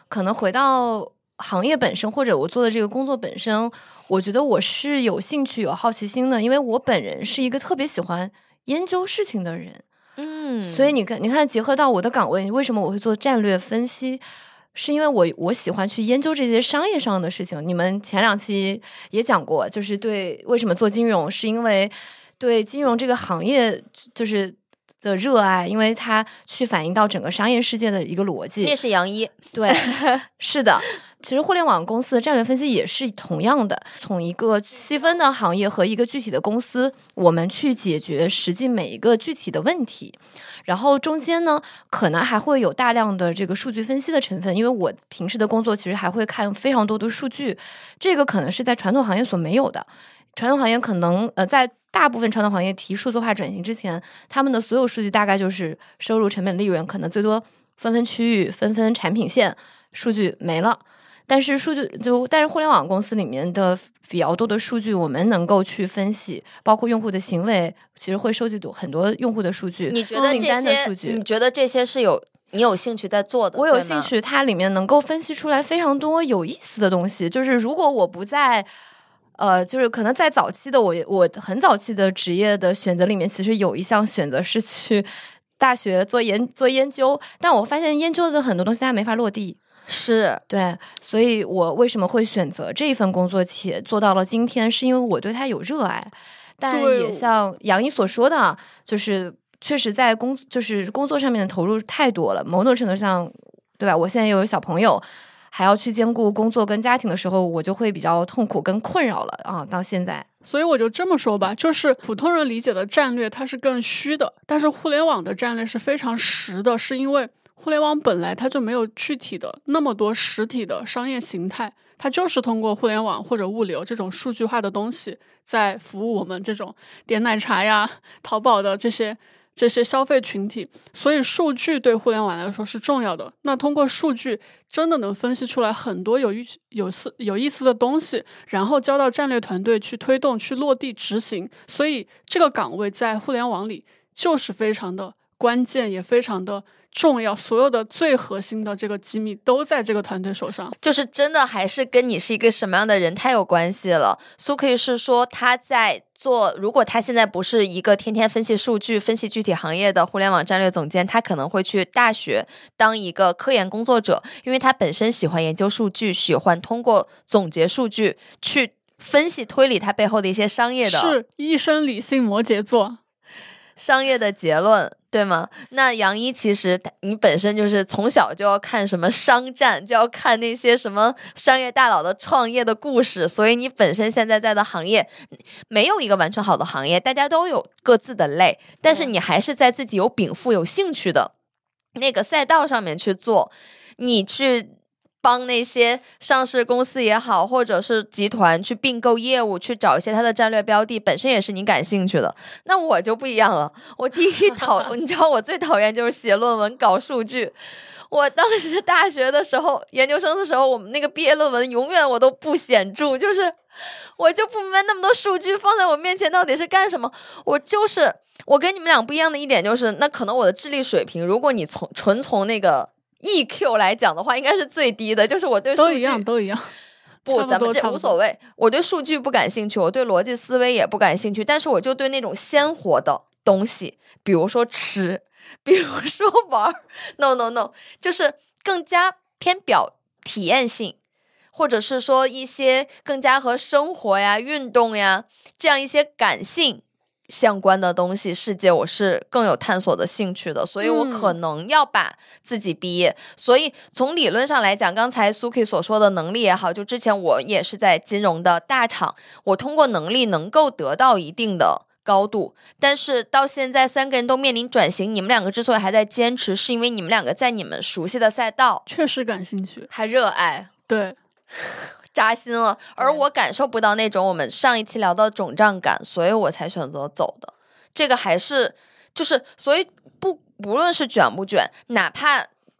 可能回到行业本身，或者我做的这个工作本身，我觉得我是有兴趣有好奇心的，因为我本人是一个特别喜欢研究事情的人。 嗯， 所以你看你看结合到我的岗位，为什么我会做战略分析，是因为我我喜欢去研究这些商业上的事情。你们前两期也讲过，就是对为什么做金融，是因为对金融这个行业就是的热爱，因为它去反映到整个商业世界的一个逻辑。 这也是杨一， 对，是的。其实互联网公司的战略分析也是同样的，从一个细分的行业和一个具体的公司，我们去解决实际每一个具体的问题，然后中间呢可能还会有大量的这个数据分析的成分，因为我平时的工作其实还会看非常多的数据，这个可能是在传统行业所没有的。传统行业可能呃在大部分传统行业提数字化转型之前，他们的所有数据大概就是收入、成本、利润，可能最多分分区域、分分产品线，数据没了。但是数据就但是互联网公司里面的比较多的数据，我们能够去分析，包括用户的行为，其实会收集很多用户的数据。 你觉得这些？你觉得这些是有你有兴趣在做的？ 我有兴趣，它里面能够分析出来非常多有意思的东西。就是如果我不在。呃，就是可能在早期的我，我很早期的职业的选择里面，其实有一项选择是去大学做研做研究，但我发现研究的很多东西它没法落地， 是对，所以我为什么会选择这一份工作且做到了今天，是因为我对它有热爱，但也像杨一所说的，就是确实在工就是工作上面的投入太多了，某种程度上，对吧？我现在又有小朋友。还要去兼顾工作跟家庭的时候，我就会比较痛苦跟困扰了啊！到现在， 所以我就这么说吧，就是普通人理解的战略它是更虚的，但是互联网的战略是非常实的，是因为互联网本来它就没有具体的那么多实体的商业形态，它就是通过互联网或者物流这种数据化的东西在服务我们这种点奶茶呀、淘宝的这些这些消费群体，所以数据对互联网来说是重要的。那通过数据真的能分析出来很多有意有有意思的东西，然后交到战略团队去推动、去落地执行。所以这个岗位在互联网里就是非常的关键，也非常的重要，所有的最核心的这个机密都在这个团队手上。 就是真的还是跟你是一个什么样的人太有关系了。苏可以是说他在做，如果他现在不是一个天天分析数据、分析具体行业的互联网战略总监，他可能会去大学当一个科研工作者，因为他本身喜欢研究数据，喜欢通过总结数据去分析推理它背后的一些商业的， 是一身理性摩羯座商业的结论，对吗？那杨一其实你本身就是从小就要看什么商战，就要看那些什么商业大佬的创业的故事，所以你本身现在在的行业没有一个完全好的行业，大家都有各自的累，但是你还是在自己有禀赋有兴趣的那个赛道上面去做，你去帮那些上市公司也好，或者是集团去并购业务，去找一些它的战略标的，本身也是你感兴趣的。那我就不一样了，我第一讨你知道我最讨厌就是写论文搞数据。我当时大学的时候研究生的时候，我们那个毕业论文永远我都不显著，就是我就不明白那么多数据放在我面前到底是干什么。我就是我跟你们俩不一样的一点就是，那可能我的智力水平，如果你从纯从那个E Q 来讲的话，应该是最低的，就是我对数据都一样都一样不咱们这无所谓，我对数据不感兴趣，我对逻辑思维也不感兴趣，但是我就对那种鲜活的东西，比如说吃，比如说玩 no no no 就是更加偏表体验性，或者是说一些更加和生活呀、运动呀这样一些感性相关的东西世界，我是更有探索的兴趣的，所以我可能要把自己毕业、嗯、所以从理论上来讲，刚才 Suki 所说的能力也好，就之前我也是在金融的大厂，我通过能力能够得到一定的高度，但是到现在三个人都面临转型，你们两个之所以还在坚持，是因为你们两个在你们熟悉的赛道确实感兴趣还热爱， 对扎心了，而我感受不到那种我们上一期聊的肿胀感，所以我才选择走的。这个还是就是所以不不论是卷不卷，哪怕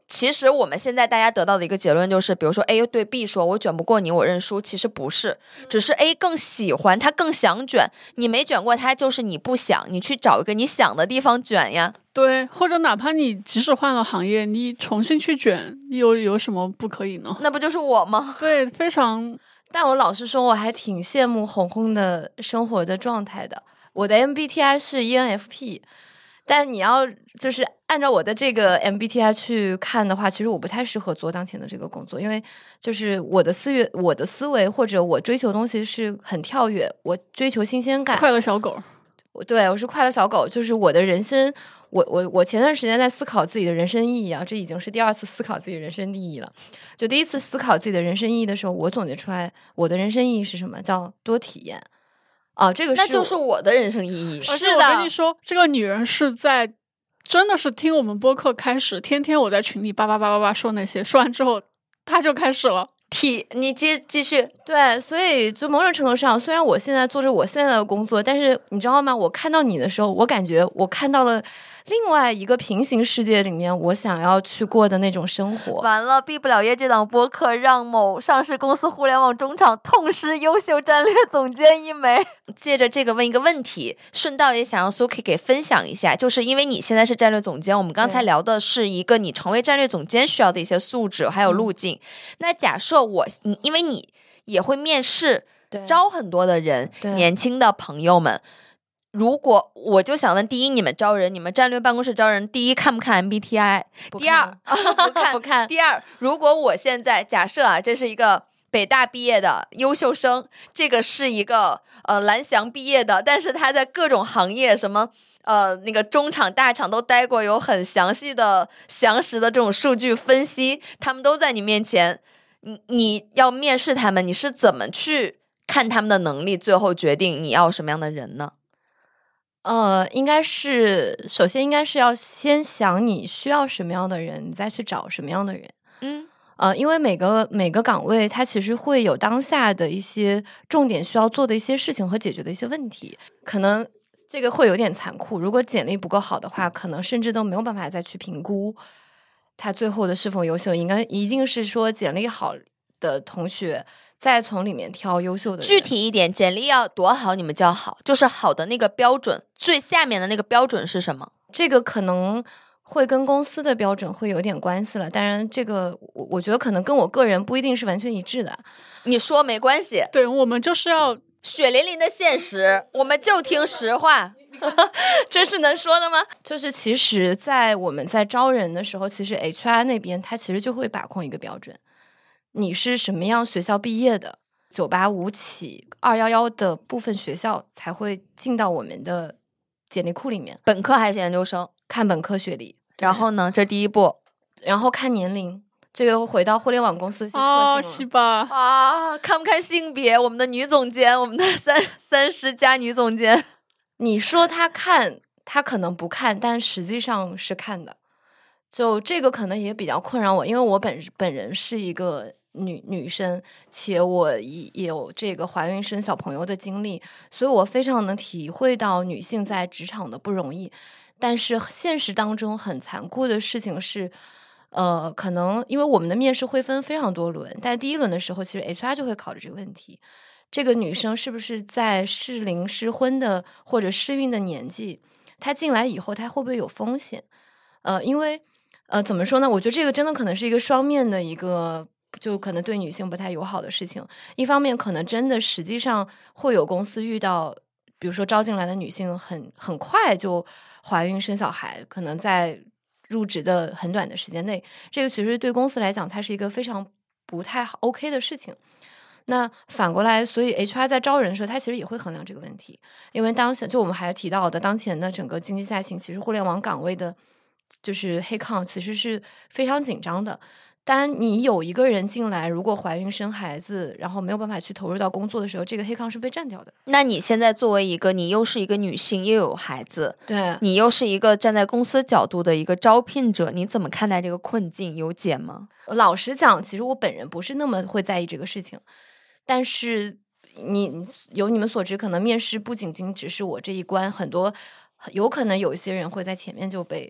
其实我们现在大家得到的一个结论就是，比如说 A 对 B 说我卷不过你我认输，其实不是，只是 A 更喜欢，他更想卷，你没卷过他就是你不想，你去找一个你想的地方卷呀。 对，或者哪怕你即使换了行业，你重新去卷又有什么不可以呢？ 那不就是我吗？ 对，非常。 但我老实说，我还挺羡慕红红的生活的状态的。我的 M B T I 是 E N F P， 但你要就是按照我的这个 M B T I 去看的话，其实我不太适合做当前的这个工作，因为就是我的思维、我的思维或者我追求的东西是很跳跃，我追求新鲜感。 快乐小狗， 对，我是快乐小狗，就是我的人生。我我我前段时间在思考自己的人生意义啊，这已经是第二次思考自己人生意义了。就第一次思考自己的人生意义的时候，我总结出来我的人生意义是什么？叫多体验。啊，这个是那就是我的人生意义。 是的，我跟你说，这个女人是在真的是听我们播客开始，天天我在群里叭叭叭叭叭说那些，说完之后她就开始了。 体，你继继续。 对，所以就某种程度上，虽然我现在做着我现在的工作，但是你知道吗？我看到你的时候，我感觉我看到了另外一个平行世界里面我想要去过的那种生活。 完了，毕不了业这档播客让某上市公司互联网中场痛失优秀战略总监一枚。借着这个问一个问题，顺道也想让 Suki 给分享一下，就是因为你现在是战略总监，我们刚才聊的是一个你成为战略总监需要的一些素质还有路径、嗯、那假设我你因为你也会面试招很多的人，年轻的朋友们，如果我就想问，第一，你们招人，你们战略办公室招人，第一看不看 M B T I？ 第二不看不看。 第二，如果我现在假设啊，这是一个北大毕业的优秀生，这个是一个呃蓝翔毕业的，但是他在各种行业什么呃那个中厂大厂都待过，有很详细的详实的这种数据分析，他们都在你面前，你你要面试他们，你是怎么去看他们的能力，最后决定你要什么样的人呢？ 呃，应该是首先应该是要先想你需要什么样的人，你再去找什么样的人。 嗯， 呃，因为每个每个岗位它其实会有当下的一些重点需要做的一些事情和解决的一些问题，可能这个会有点残酷。如果简历不够好的话，可能甚至都没有办法再去评估他最后的是否优秀。应该一定是说简历好的同学再从里面挑优秀的人。 具体一点，简历要多好你们叫好？就是好的那个标准，最下面的那个标准是什么？ 这个可能会跟公司的标准会有点关系了，当然这个我我觉得可能跟我个人不一定是完全一致的。 你说没关系， 对，我们就是要血淋淋的现实，我们就听实话。 这是能说的吗？就是其实在我们在招人的时候，其实 H R 那边他其实就会把控一个标准，你是什么样学校毕业的，九八五起二一一的部分学校才会进到我们的简历库里面。 本科还是研究生？ 看本科学历。 然后呢，这第一步。 然后看年龄，这个回到互联网公司是哦，是吧？ 啊，看不看性别？我们的女总监，我们的三三十加女总监， 你说他看，他可能不看，但实际上是看的。就这个可能也比较困扰我，因为我本本人是一个女女生，且我也有这个怀孕生小朋友的经历，所以我非常能体会到女性在职场的不容易。但是现实当中很残酷的事情是，呃，可能因为我们的面试会分非常多轮，但第一轮的时候，其实 H R 就会考虑这个问题：这个女生是不是在适龄适婚的或者适孕的年纪？她进来以后，她会不会有风险？呃，因为呃，怎么说呢？我觉得这个真的可能是一个双面的一个，就可能对女性不太友好的事情。一方面，可能真的实际上会有公司遇到，比如说招进来的女性很很快就怀孕生小孩，可能在入职的很短的时间内，这个其实对公司来讲，它是一个非常不太 OK 的事情。那反过来，所以 H R 在招人的时候，他其实也会衡量这个问题，因为当前就我们还提到的，当前的整个经济下行，其实互联网岗位的就是黑抗其实是非常紧张的。当你有一个人进来，如果怀孕生孩子，然后没有办法去投入到工作的时候，这个黑抗是被占掉的。 那你现在作为一个，你又是一个女性，又有孩子， 对， 你又是一个站在公司角度的一个招聘者，你怎么看待这个困境？有解吗？ 老实讲，其实我本人不是那么会在意这个事情，但是你有你们所知，可能面试不仅仅只是我这一关，很多有可能有一些人会在前面就被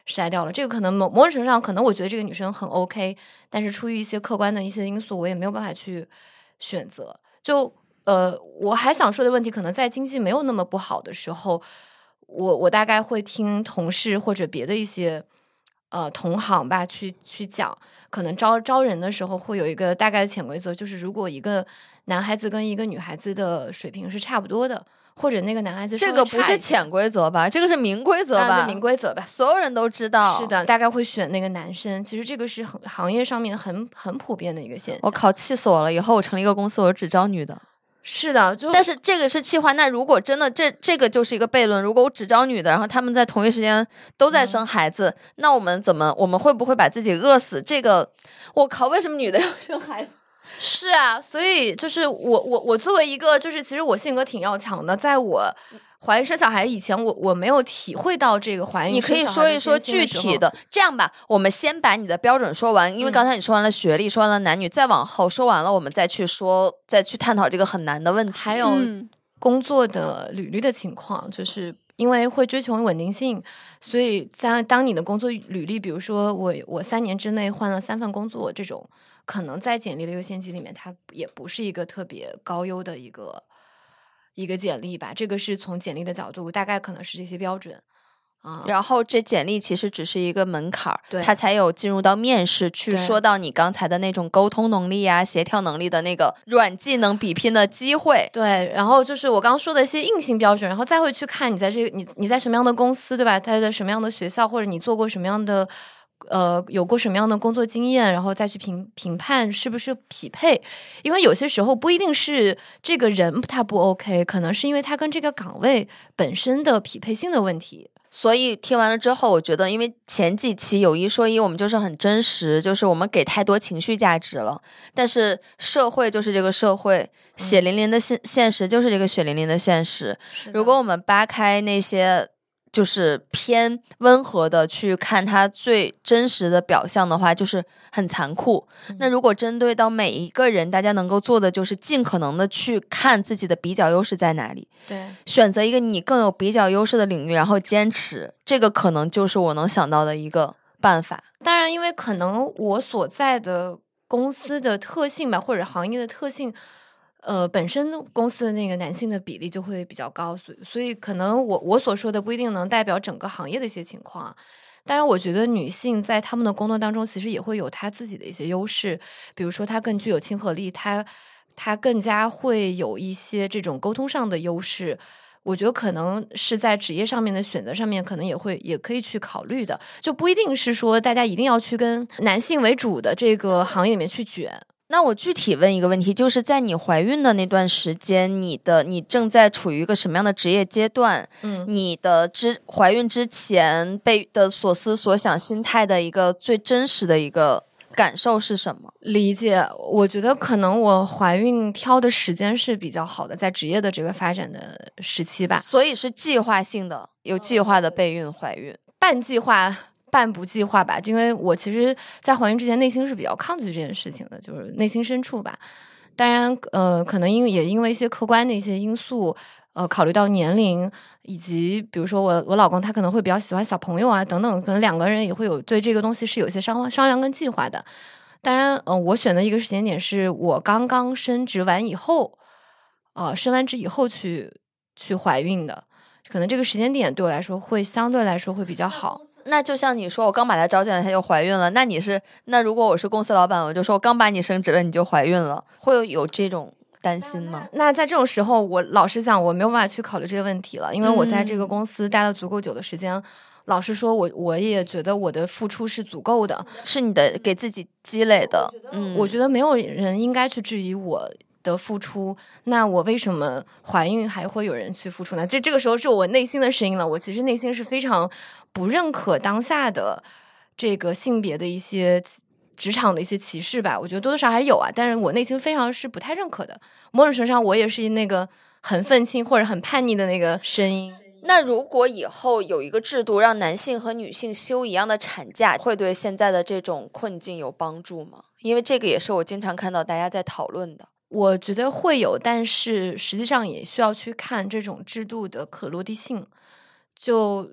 筛掉了。这个可能某某种程度上，可能我觉得这个女生很 OK， 但是出于一些客观的一些因素，我也没有办法去选择。就呃，我还想说的问题，可能在经济没有那么不好的时候，我我大概会听同事或者别的一些呃同行吧去去讲，可能招招人的时候会有一个大概的潜规则，就是如果一个男孩子跟一个女孩子的水平是差不多的，或者那个男孩子这个不是潜规则吧？这个是明规则吧？ 明规则吧， 所有人都知道。 是的，大概会选那个男生。其实这个是很行业上面很很普遍的一个现象。 我靠，气死我了！以后我成立一个公司，我只招女的。 是的，就但是这个是气话。那如果真的这这个就是一个悖论，如果我只招女的，然后他们在同一时间都在生孩子，嗯、那我们怎么我们会不会把自己饿死？这个我靠，为什么女的要生孩子？ 是啊，所以就是我我我作为一个就是其实我性格挺要强的，在我怀孕生小孩以前，我我没有体会到这个怀孕。 你可以说一说具体的，这样吧，我们先把你的标准说完，因为刚才你说完了学历，嗯、说完了男女，再往后说完了，我们再去说，再去探讨这个很难的问题。 还有工作的履历的情况，就是因为会追求稳定性，所以在当你的工作履历，比如说我我三年之内换了三份工作，这种可能在简历的优先级里面，它也不是一个特别高优的一个。一个简历吧，这个是从简历的角度，大概可能是这些标准啊。 然后这简历其实只是一个门槛， 对， 它才有进入到面试，去说到你刚才的那种沟通能力啊、协调能力的那个软技能比拼的机会。 对，然后就是我刚刚说的一些硬性标准，然后再会去看你在这个你你在什么样的公司，对吧？他在什么样的学校，或者你做过什么样的。呃，有过什么样的工作经验，然后再去评评判是不是匹配，因为有些时候不一定是这个人他不 OK， 可能是因为他跟这个岗位本身的匹配性的问题。 所以听完了之后，我觉得因为前几期有一说一，我们就是很真实，就是我们给太多情绪价值了，但是社会就是这个社会，血淋淋的现现实就是这个血淋淋的现实。如果我们扒开那些就是偏温和的去看它最真实的表象的话，就是很残酷。嗯、那如果针对到每一个人，大家能够做的就是尽可能的去看自己的比较优势在哪里， 对， 选择一个你更有比较优势的领域，然后坚持，这个可能就是我能想到的一个办法。 当然，因为可能我所在的公司的特性吧，或者行业的特性。呃，本身公司的那个男性的比例就会比较高，所以所以可能我我所说的不一定能代表整个行业的一些情况。当然，我觉得女性在他们的工作当中，其实也会有她自己的一些优势，比如说她更具有亲和力，她她更加会有一些这种沟通上的优势。我觉得可能是在职业上面的选择上面，可能也会也可以去考虑的，就不一定是说大家一定要去跟男性为主的这个行业里面去卷。 那我具体问一个问题，就是在你怀孕的那段时间，你的你正在处于一个什么样的职业阶段？ 嗯， 你的之怀孕之前被的所思所想、心态的一个最真实的一个感受是什么？ 理解，我觉得可能我怀孕挑的时间是比较好的，在职业的这个发展的时期吧， 所以是计划性的，有计划的备孕怀孕， 半计划。半不计划吧，因为我其实在怀孕之前内心是比较抗拒这件事情的，就是内心深处吧。当然呃，可能因为也因为一些客观的一些因素，呃，考虑到年龄，以及比如说我我老公他可能会比较喜欢小朋友啊等等，可能两个人也会有对这个东西是有一些商商量跟计划的。当然呃，我选的一个时间点是我刚刚生殖完以后，呃，生完殖以后去去怀孕的，可能这个时间点对我来说会相对来说会比较好。 那就像你说我刚把她招进来她就怀孕了，那你是那如果我是公司老板，我就说我刚把你升职了你就怀孕了，会有有这种担心吗？ 那, 那在这种时候我老实讲我没有办法去考虑这个问题了，因为我在这个公司待了足够久的时间、嗯、老实说我我也觉得我的付出是足够的， 是你的给自己积累的。 嗯，我觉得没有人应该去质疑我的付出，那我为什么怀孕还会有人去付出呢？这这个时候是我内心的声音了，我其实内心是非常不认可当下的这个性别的一些职场的一些歧视吧，我觉得多多少少还是有啊，但是我内心非常是不太认可的，某种程度上我也是那个很愤青或者很叛逆的那个声音。 那如果以后有一个制度让男性和女性休一样的产假，会对现在的这种困境有帮助吗？因为这个也是我经常看到大家在讨论的。 我觉得会有，但是实际上也需要去看这种制度的可落地性。就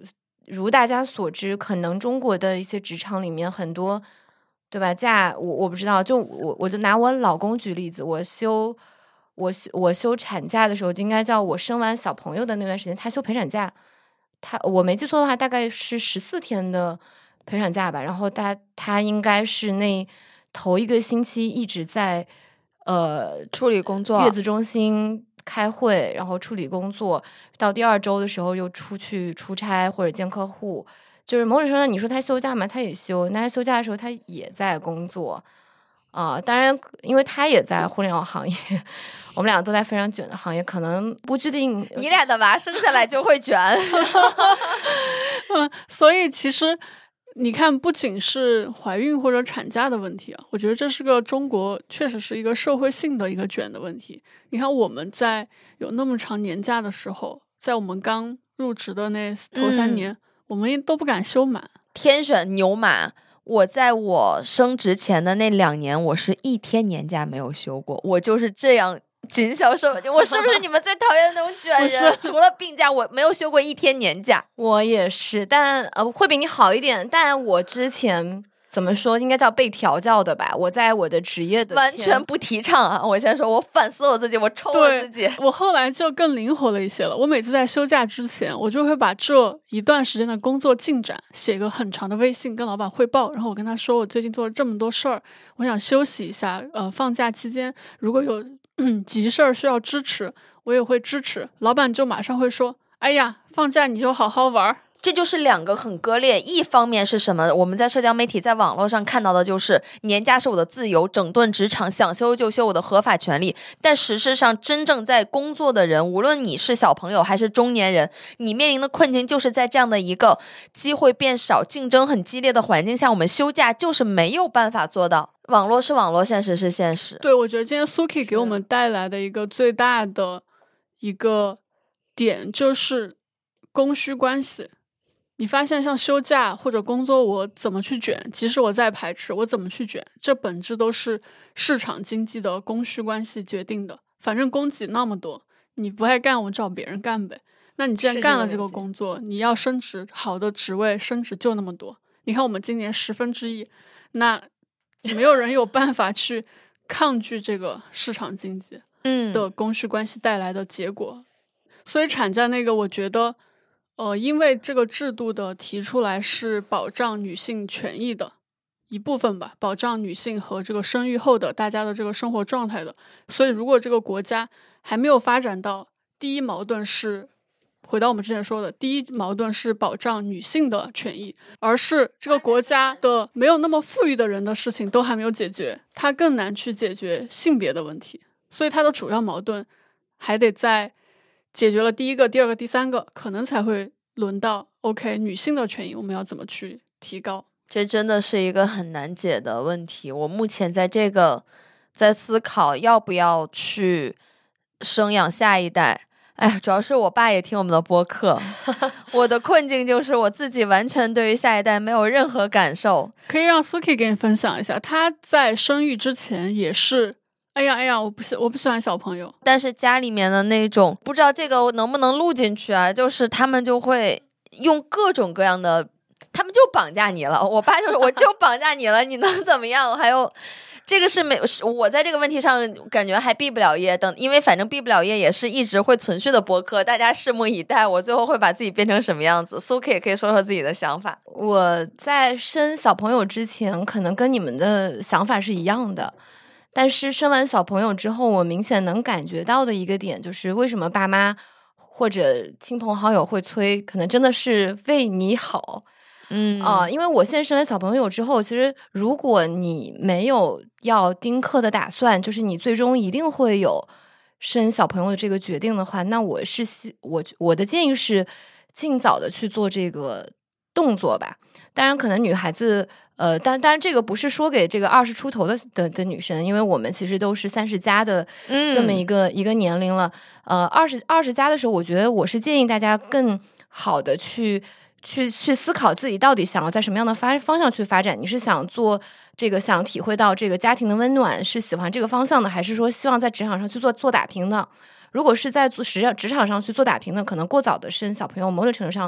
如大家所知，可能中国的一些职场里面很多，对吧？假我我不知道，就我我就拿我老公举例子，我休我我休产假的时候，就应该叫我生完小朋友的那段时间，他休陪产假，他我没记错的话，大概是十四天的陪产假吧。然后他他应该是那头一个星期一直在呃处理工作， 月子中心开会，然后处理工作，到第二周的时候又出去出差或者见客户。就是某种程度上，你说他休假嘛，他也休，那他休假的时候他也在工作啊、呃。当然，因为他也在互联网行业，我们俩都在非常卷的行业，可能不确定你俩的娃生下来就会卷。 嗯，所以其实你看，不仅是怀孕或者产假的问题啊，我觉得这是个中国确实是一个社会性的一个卷的问题。你看我们在有那么长年假的时候，在我们刚入职的那头三年、嗯、我们都不敢休满， 天选牛马。我在我升职前的那两年，我是一天年假没有休过，我就是这样谨小慎微。我是不是你们最讨厌的那种卷人？除了病假，我没有休过一天年假。 我也是，但呃会比你好一点。但我之前怎么说，应该叫被调教的吧。我在我的职业的完全不提倡啊！我先说，我反思我自己，我抽我自己。 我后来就更灵活了一些了。我每次在休假之前，我就会把这一段时间的工作进展写个很长的微信跟老板汇报，然后我跟他说我最近做了这么多事儿，我想休息一下。呃，放假期间如果有嗯急事儿需要支持，我也会支持。老板就马上会说：“哎呀，放假你就好好玩。” 这就是两个很割裂。一方面是什么？我们在社交媒体、在网络上看到的就是年假是我的自由，整顿职场，想休就休，我的合法权利。但实质上，真正在工作的人，无论你是小朋友还是中年人，你面临的困境就是在这样的一个机会变少、竞争很激烈的环境下，我们休假就是没有办法做到。网络是网络，现实是现实。 对，我觉得今天 Suki 给我们带来的一个最大的一个点就是供需关系。你发现像休假或者工作我怎么去卷，即使我再排斥，我怎么去卷，这本质都是市场经济的供需关系决定的。反正供给那么多，你不爱干我找别人干呗。那你既然干了这个工作，你要升职，好的职位升职就那么多。你看我们今年十分之一，那没有人有办法去抗拒这个市场经济的供需关系带来的结果、嗯、所以产假那个我觉得呃，因为这个制度的提出来是保障女性权益的一部分吧，保障女性和这个生育后的大家的这个生活状态的，所以如果这个国家还没有发展到第一矛盾是回到我们之前说的，第一矛盾是保障女性的权益，而是这个国家的没有那么富裕的人的事情都还没有解决，它更难去解决性别的问题，所以它的主要矛盾还得在解决了第一个、第二个、第三个，可能才会轮到 OK 女性的权益我们要怎么去提高。 这真的是一个很难解的问题。我目前在这个在思考要不要去生养下一代。哎，主要是我爸也听我们的播客我的困境就是我自己完全对于下一代没有任何感受。 可以让 Suki 给你分享一下，他在生育之前也是哎呀哎呀，我不喜我不喜欢小朋友， 但是家里面的那种不知道这个能不能录进去啊，就是他们就会用各种各样的，他们就绑架你了。我爸就是我就绑架你了，你能怎么样？还有这个是没我在这个问题上感觉还毕不了业，等因为反正毕不了业也是一直会存续的播客，大家拭目以待。我最后会把自己变成什么样子 ？Suki 也可以说说自己的想法。 我在生小朋友之前，可能跟你们的想法是一样的。但是生完小朋友之后，我明显能感觉到的一个点就是为什么爸妈或者亲朋好友会催，可能真的是为你好。 嗯啊、呃，因为我现在生完小朋友之后，其实如果你没有要丁克的打算，就是你最终一定会有生小朋友的这个决定的话，那我是我我的建议是尽早的去做这个动作吧。当然可能女孩子呃，但当然这个不是说给这个二十出头的的的女生，因为我们其实都是三十加的这么一个、嗯、一个年龄了。呃，二十二十加的时候，我觉得我是建议大家更好的去去去思考自己到底想要在什么样的发方向去发展。你是想做这个，想体会到这个家庭的温暖，是喜欢这个方向的，还是说希望在职场上去做做打拼的？如果是在做实际职场上去做打拼的，可能过早的生小朋友，某种程度上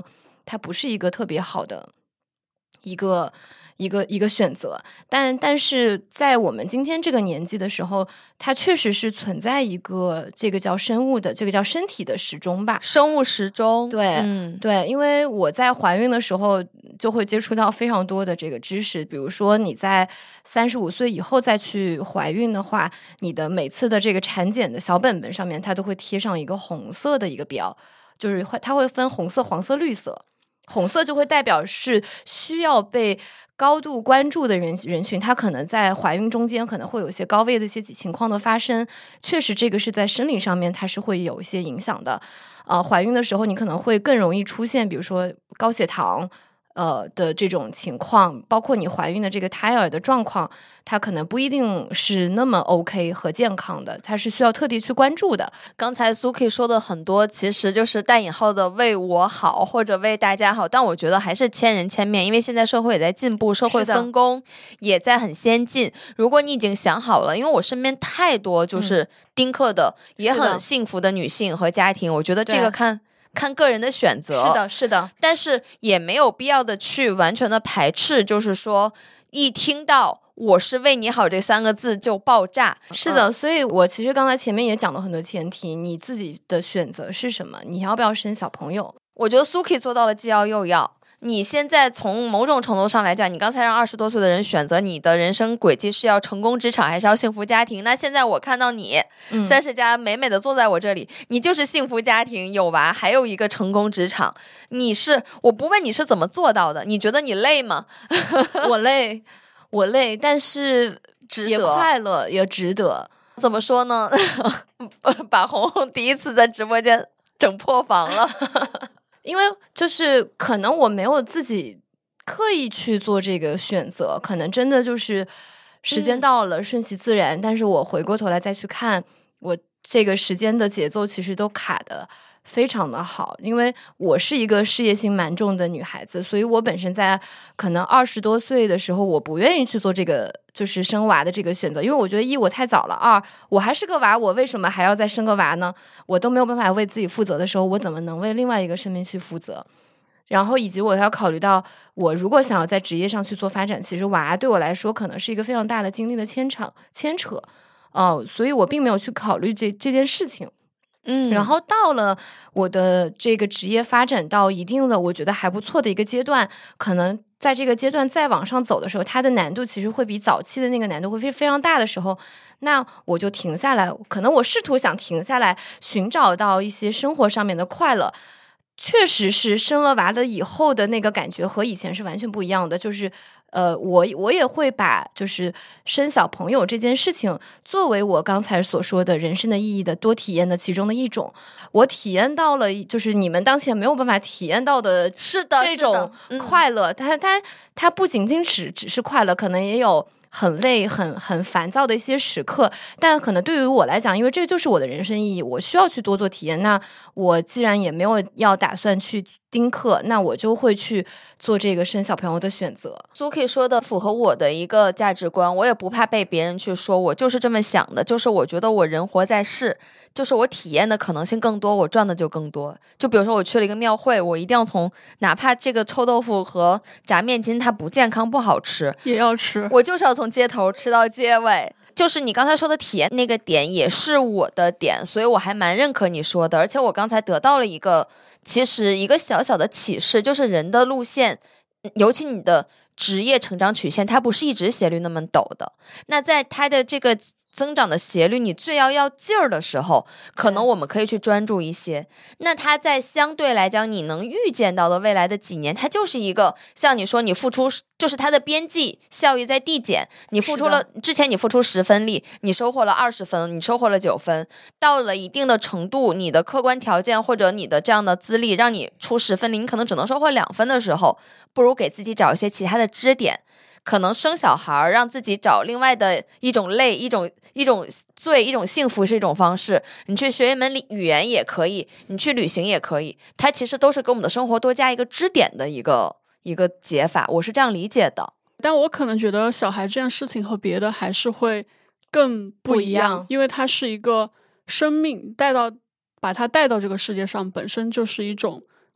它不是一个特别好的一个一个一个选择，但但是在我们今天这个年纪的时候，它确实是存在一个这个叫生物的，这个叫身体的时钟吧， 生物时钟。 对， 嗯， 对，因为我在怀孕的时候就会接触到非常多的这个知识，比如说你在三十五岁以后再去怀孕的话，你的每次的这个产检的小本本上面，它都会贴上一个红色的一个标，就是会它会分红色、黄色、绿色。红色就会代表是需要被高度关注的人人群，他可能在怀孕中间可能会有一些高危的一些情况的发生，确实这个是在生理上面它是会有一些影响的。呃，怀孕的时候你可能会更容易出现比如说高血糖呃的这种情况，包括你怀孕的这个胎儿的状况，它可能不一定是那么 OK 和健康的，它是需要特地去关注的。 刚才 Suki 说的很多其实就是带引号的为我好或者为大家好，但我觉得还是千人千面，因为现在社会也在进步，社会分工也在很先进。如果你已经想好了，因为我身边太多就是丁克的、嗯、也很幸福的女性和家庭，我觉得这个看看个人的选择， 是的是的， 但是也没有必要的去完全的排斥，就是说一听到我是为你好这三个字就爆炸。 是的、嗯、所以我其实刚才前面也讲了很多前提，你自己的选择是什么，你要不要生小朋友。 我觉得 Suki 做到了既要又要。你现在从某种程度上来讲，你刚才让二十多岁的人选择你的人生轨迹是要成功职场还是要幸福家庭，那现在我看到你三十加美美的坐在我这里，你就是幸福家庭有娃还有一个成功职场。你是，我不问你是怎么做到的，你觉得你累吗？ 我累我累，但是值得， 也快乐也值得。 怎么说呢？把红红第一次在直播间整破防了。 因为就是可能我没有自己刻意去做这个选择，可能真的就是时间到了、嗯、顺其自然，但是我回过头来再去看，我这个时间的节奏其实都卡的非常的好。因为我是一个事业心蛮重的女孩子，所以我本身在可能二十多岁的时候我不愿意去做这个就是生娃的这个选择，因为我觉得一我太早了，二我还是个娃，我为什么还要再生个娃呢？我都没有办法为自己负责的时候，我怎么能为另外一个生命去负责？然后以及我要考虑到我如果想要在职业上去做发展，其实娃对我来说可能是一个非常大的精力的牵扯牵扯哦、呃，所以我并没有去考虑这这件事情。嗯，然后到了我的这个职业发展到一定的我觉得还不错的一个阶段，可能在这个阶段再往上走的时候，它的难度其实会比早期的那个难度会非非常大的时候，那我就停下来，可能我试图想停下来寻找到一些生活上面的快乐。确实是生了娃了以后的那个感觉和以前是完全不一样的，就是呃，我我也会把就是生小朋友这件事情作为我刚才所说的人生的意义的多体验的其中的一种。我体验到了就是你们当前没有办法体验到的是的这种快乐，它它它不仅仅只只是快乐，可能也有很累很很烦躁的一些时刻，但可能对于我来讲，因为这就是我的人生意义，我需要去多做体验，那我既然也没有要打算去丁克，那我就会去做这个生小朋友的选择。 Suki 说的符合我的一个价值观，我也不怕被别人去说，我就是这么想的，就是我觉得我人活在世，就是我体验的可能性更多，我赚的就更多。就比如说我去了一个庙会，我一定要从哪怕这个臭豆腐和炸面筋它不健康不好吃也要吃， 我就是要从街头吃到街尾。就是你刚才说的体验那个点也是我的点，所以我还蛮认可你说的。而且我刚才得到了一个其实一个小小的启示，就是人的路线，尤其你的职业成长曲线，它不是一直斜率那么陡的。那在它的这个增长的斜率你最要要劲儿的时候，可能我们可以去专注一些。那它在相对来讲你能预见到的未来的几年，它就是一个像你说你付出，就是它的边际效益在递减，你付出了之前你付出十分力，你收获了二十分，你收获了九分，到了一定的程度，你的客观条件或者你的这样的资历让你出十分力，你可能只能收获两分的时候，不如给自己找一些其他的支点。可能生小孩让自己找另外的一种累，一种一种罪，一种幸福是一种方式，你去学一门语言也可以，你去旅行也可以，它其实都是给我们的生活多加一个支点的一个一个解法，我是这样理解的。 但我可能觉得小孩这件事情和别的还是会更不一样，因为它是一个生命带到把它带到这个世界上本身就是一种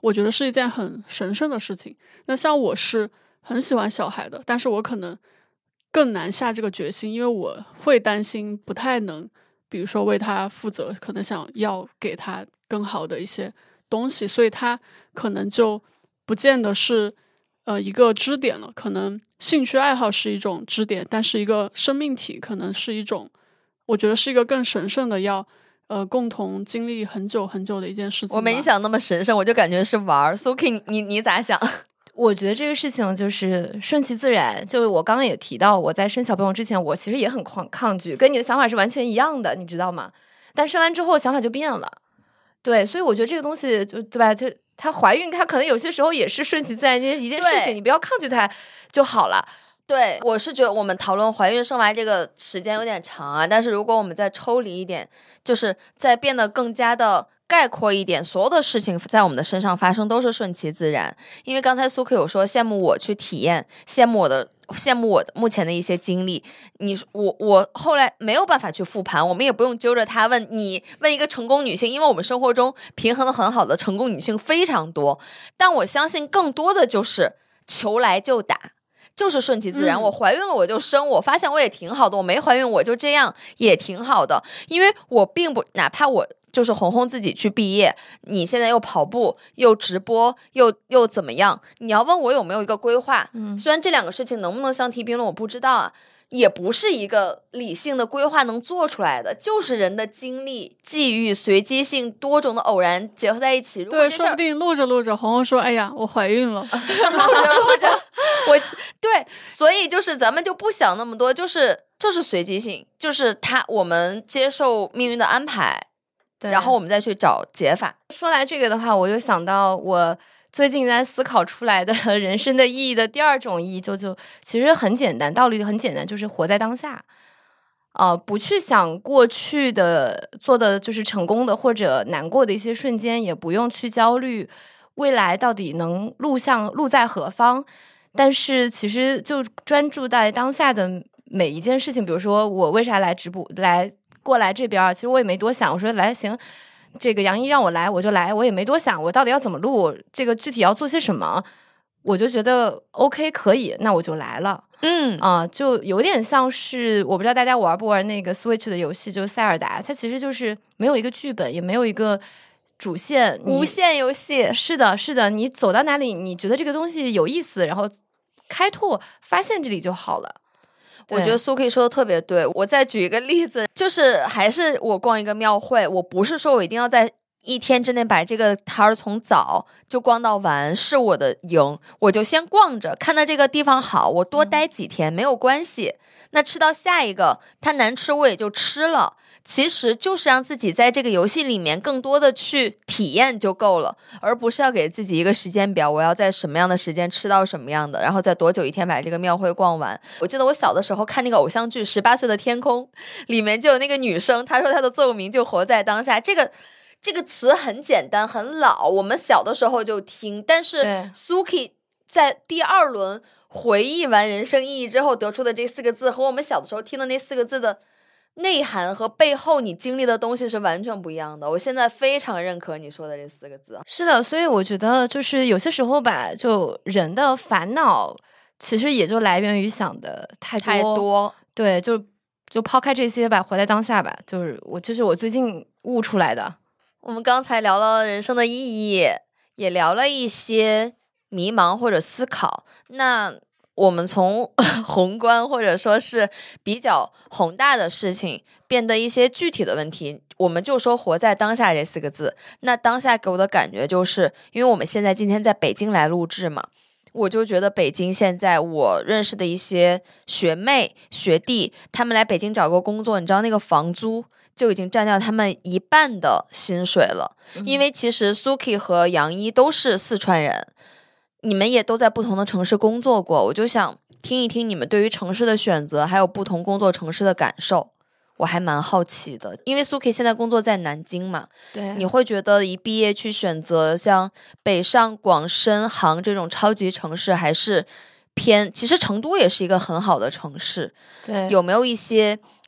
我觉得是一件很神圣的事情。那像我是很喜欢小孩的，但是我可能更难下这个决心，因为我会担心不太能比如说为他负责，可能想要给他更好的一些东西，所以他可能就不见得是呃一个支点了。可能兴趣爱好是一种支点，但是一个生命体可能是一种，我觉得是一个更神圣的，要呃共同经历很久很久的一件事情。 我没你想那么神圣，我就感觉是玩。Suki 你你咋想？ 我觉得这个事情就是顺其自然，就是我刚刚也提到，我在生小朋友之前，我其实也很抗抗拒，跟你的想法是完全一样的，你知道吗？但生完之后想法就变了，对，所以我觉得这个东西就对吧？就她怀孕，她可能有些时候也是顺其自然一件事情，你不要抗拒它就好了。 对，我是觉得我们讨论怀孕生娃这个时间有点长啊，但是如果我们再抽离一点，就是再变得更加的概括一点，所有的事情在我们的身上发生都是顺其自然。因为刚才苏克有说羡慕我去体验，羡慕我的羡慕我目前的一些经历，你我我后来没有办法去复盘，我们也不用揪着他问你问一个成功女性，因为我们生活中平衡的很好的成功女性非常多，但我相信更多的就是求来就打，就是顺其自然、嗯、我怀孕了我就生，我发现我也挺好的，我没怀孕我就这样也挺好的。因为我并不哪怕我就是红红自己去毕业，你现在又跑步又直播又又怎么样，你要问我有没有一个规划、嗯、虽然这两个事情能不能相提并论我不知道啊，也不是一个理性的规划能做出来的，就是人的经历际遇随机性多种的偶然结合在一起。 对，说不定录着录着红红说哎呀我怀孕了录着录着我对，所以就是咱们就不想那么多，就是就是随机性，就是他我们接受命运的安排，然后我们再去找解法。 说来这个的话，我就想到我最近在思考出来的人生的意义的第二种意义，就就其实很简单，道理很简单，就是活在当下。呃，不去想过去的做的就是成功的或者难过的一些瞬间，也不用去焦虑未来到底能路向路在何方。但是其实就专注在当下的每一件事情，比如说我为啥来直播来过来这边，其实我也没多想，我说来行，这个杨一让我来我就来，我也没多想我到底要怎么录，这个具体要做些什么，我就觉得 OK 可以，那我就来了。 嗯啊、呃，就有点像是我不知道大家玩不玩那个 Switch 的游戏，就是塞尔达，它其实就是没有一个剧本，也没有一个主线， 无限游戏。 是的是的，你走到哪里你觉得这个东西有意思，然后开拓发现这里就好了。 我觉得苏 K 说的特别对，我再举一个例子，就是还是我逛一个庙会，我不是说我一定要在一天之内把这个摊儿从早就逛到晚是我的赢，我就先逛着，看到这个地方好我多待几天、嗯、没有关系，那吃到下一个它难吃我也就吃了，其实就是让自己在这个游戏里面更多的去体验就够了，而不是要给自己一个时间表，我要在什么样的时间吃到什么样的，然后在多久一天把这个庙会逛完。我记得我小的时候看那个偶像剧《十八岁的天空》，里面就有那个女生，她说她的座右铭就活在当下，这个这个词很简单很老，我们小的时候就听，但是 Suki 在第二轮回忆完人生意义之后得出的这四个字和我们小的时候听的那四个字的内涵和背后你经历的东西是完全不一样的。我现在非常认可你说的这四个字。 是的，所以我觉得就是有些时候吧，就人的烦恼其实也就来源于想的太多太多。 对，就就抛开这些吧，活在当下吧，就是我这是我最近悟出来的。 我们刚才聊了人生的意义，也聊了一些迷茫或者思考，那我们从宏观或者说是比较宏大的事情变得一些具体的问题，我们就说活在当下这四个字。那当下给我的感觉就是因为我们现在今天在北京来录制嘛，我就觉得北京现在我认识的一些学妹学弟，他们来北京找个工作，你知道那个房租就已经占掉他们一半的薪水了、嗯、因为其实 Suki 和杨一都是四川人，你们也都在不同的城市工作过，我就想听一听你们对于城市的选择还有不同工作城市的感受，我还蛮好奇的。因为 Suki 现在工作在南京嘛， 对， 你会觉得一毕业去选择像北上广深杭这种超级城市还是偏，其实成都也是一个很好的城市， 对， 有没有一些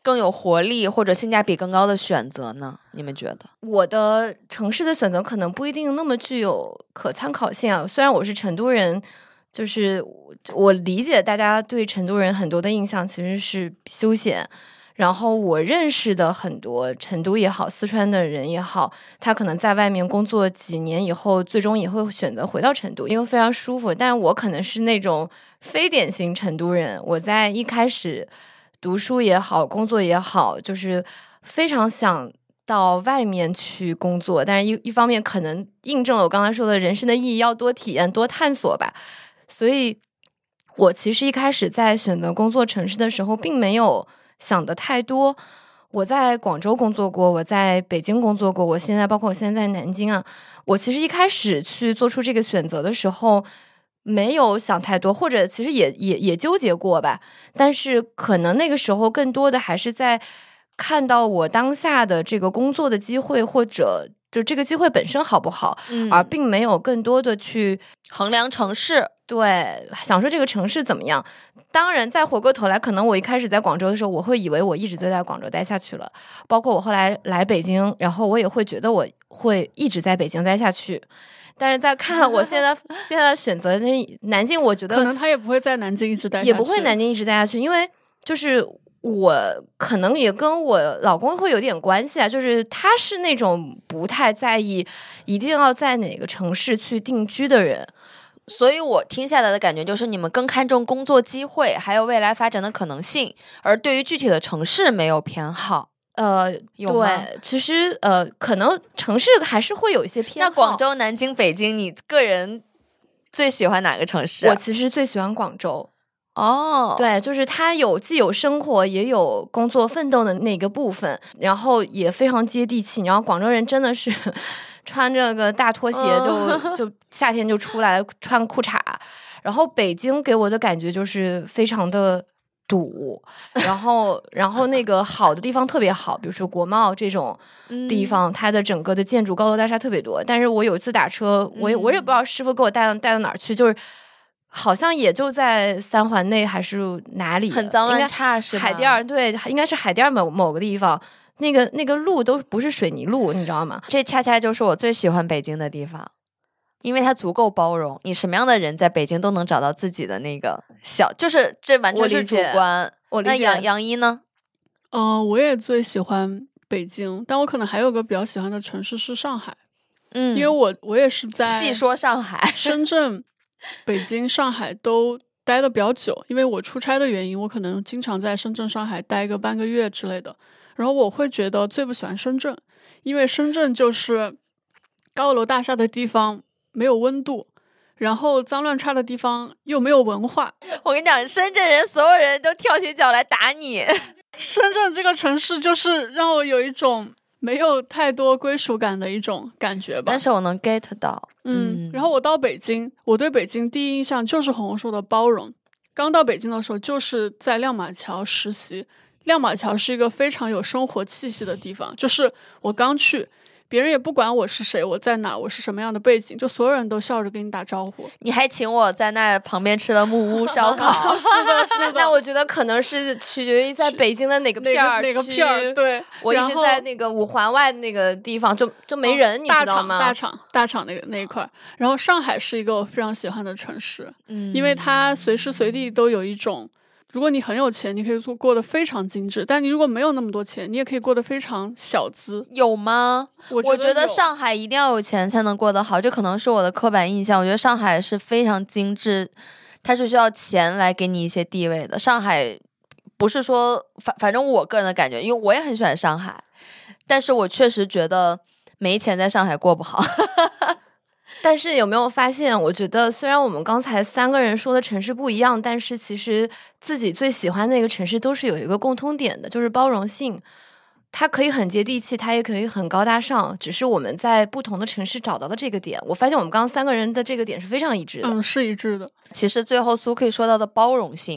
更有活力或者性价比更高的选择呢？你们觉得？ 我的城市的选择可能不一定那么具有可参考性啊。虽然我是成都人，就是我理解大家对成都人很多的印象其实是休闲。然后我认识的很多成都也好，四川的人也好，他可能在外面工作几年以后，最终也会选择回到成都，因为非常舒服。但是我可能是那种非典型成都人，我在一开始读书也好，工作也好，就是非常想到外面去工作，但是一一方面可能印证了我刚才说的人生的意义要多体验多探索吧。所以我其实一开始在选择工作城市的时候并没有想的太多。我在广州工作过，我在北京工作过，我现在包括我现在在南京啊。我其实一开始去做出这个选择的时候没有想太多，或者其实也也也纠结过吧，但是可能那个时候更多的还是在看到我当下的这个工作的机会，或者就这个机会本身好不好、嗯、而并没有更多的去衡量城市， 对，想说这个城市怎么样。当然再回过头来，可能我一开始在广州的时候我会以为我一直就在广州待下去了，包括我后来来北京，然后我也会觉得我会一直在北京待下去。但是再看我现在现在选择的南京，我觉得可能他也不会在南京一直待下去， 也不会南京一直待下去，因为就是我可能也跟我老公会有点关系啊，就是他是那种不太在意一定要在哪个城市去定居的人。 所以我听下来的感觉就是你们更看重工作机会还有未来发展的可能性，而对于具体的城市没有偏好。 呃， 有吗？ 对，其实呃，可能城市还是会有一些偏好。 那广州、南京、北京，你个人最喜欢哪个城市？ 我其实最喜欢广州。 哦， 对，就是它有既有生活也有工作奋斗的那个部分，然后也非常接地气。然后广州人真的是穿着个大拖鞋就、嗯、就夏天就出来穿裤衩。然后北京给我的感觉就是非常的堵，然后然后那个好的地方特别好，比如说国贸这种地方、嗯、它的整个的建筑高楼大厦特别多。但是我有一次打车，我也我也不知道师傅给我带到带到哪儿去，就是好像也就在三环内还是哪里， 很脏乱差是吧？ 海淀儿，对，应该是海淀某某个地方，那个那个路都不是水泥路，你知道吗？ 这恰恰就是我最喜欢北京的地方，因为它足够包容，你什么样的人在北京都能找到自己的那个小，就是这完全是主观。 我理解。 那杨杨一呢？ 嗯、呃，我也最喜欢北京，但我可能还有个比较喜欢的城市是上海。嗯，因为我我也是在细说上海、 深圳、北京、上海都待的比较久，因为我出差的原因，我可能经常在深圳、上海待个半个月之类的。然后我会觉得最不喜欢深圳，因为深圳就是高楼大厦的地方没有温度，然后脏乱差的地方又没有文化。 我跟你讲，深圳人所有人都跳起脚来打你。 深圳这个城市就是让我有一种没有太多归属感的一种感觉吧。 但是我能 get 到。 嗯，然后我到北京，我对北京第一印象就是红红说的包容。刚到北京的时候就是在亮马桥实习，亮马桥是一个非常有生活气息的地方，就是我刚去，别人也不管我是谁，我在哪，我是什么样的背景，就所有人都笑着跟你打招呼。 你还请我在那旁边吃了木屋烧烤。 是的是的。 那我觉得可能是取决于在北京的哪个片儿， 哪个片儿。对， 我一直在那个五环外那个地方就就没人、哦、你知道吗？ 大厂大厂那个那一块。然后上海是一个我非常喜欢的城市，嗯，因为它随时随地都有一种，如果你很有钱，你可以做过得非常精致，但你如果没有那么多钱，你也可以过得非常小资。 有吗？ 我觉得, 我觉得上海一定要有钱才能过得好，这可能是我的刻板印象。我觉得上海是非常精致，它是需要钱来给你一些地位的。上海不是说反反正我个人的感觉，因为我也很喜欢上海，但是我确实觉得没钱在上海过不好。 但是有没有发现，我觉得虽然我们刚才三个人说的城市不一样，但是其实自己最喜欢的一个城市都是有一个共通点的，就是包容性。它可以很接地气，它也可以很高大上，只是我们在不同的城市找到的这个点。我发现我们刚刚三个人的这个点是非常一致的。 嗯，是一致的。 其实最后苏可以说到的包容性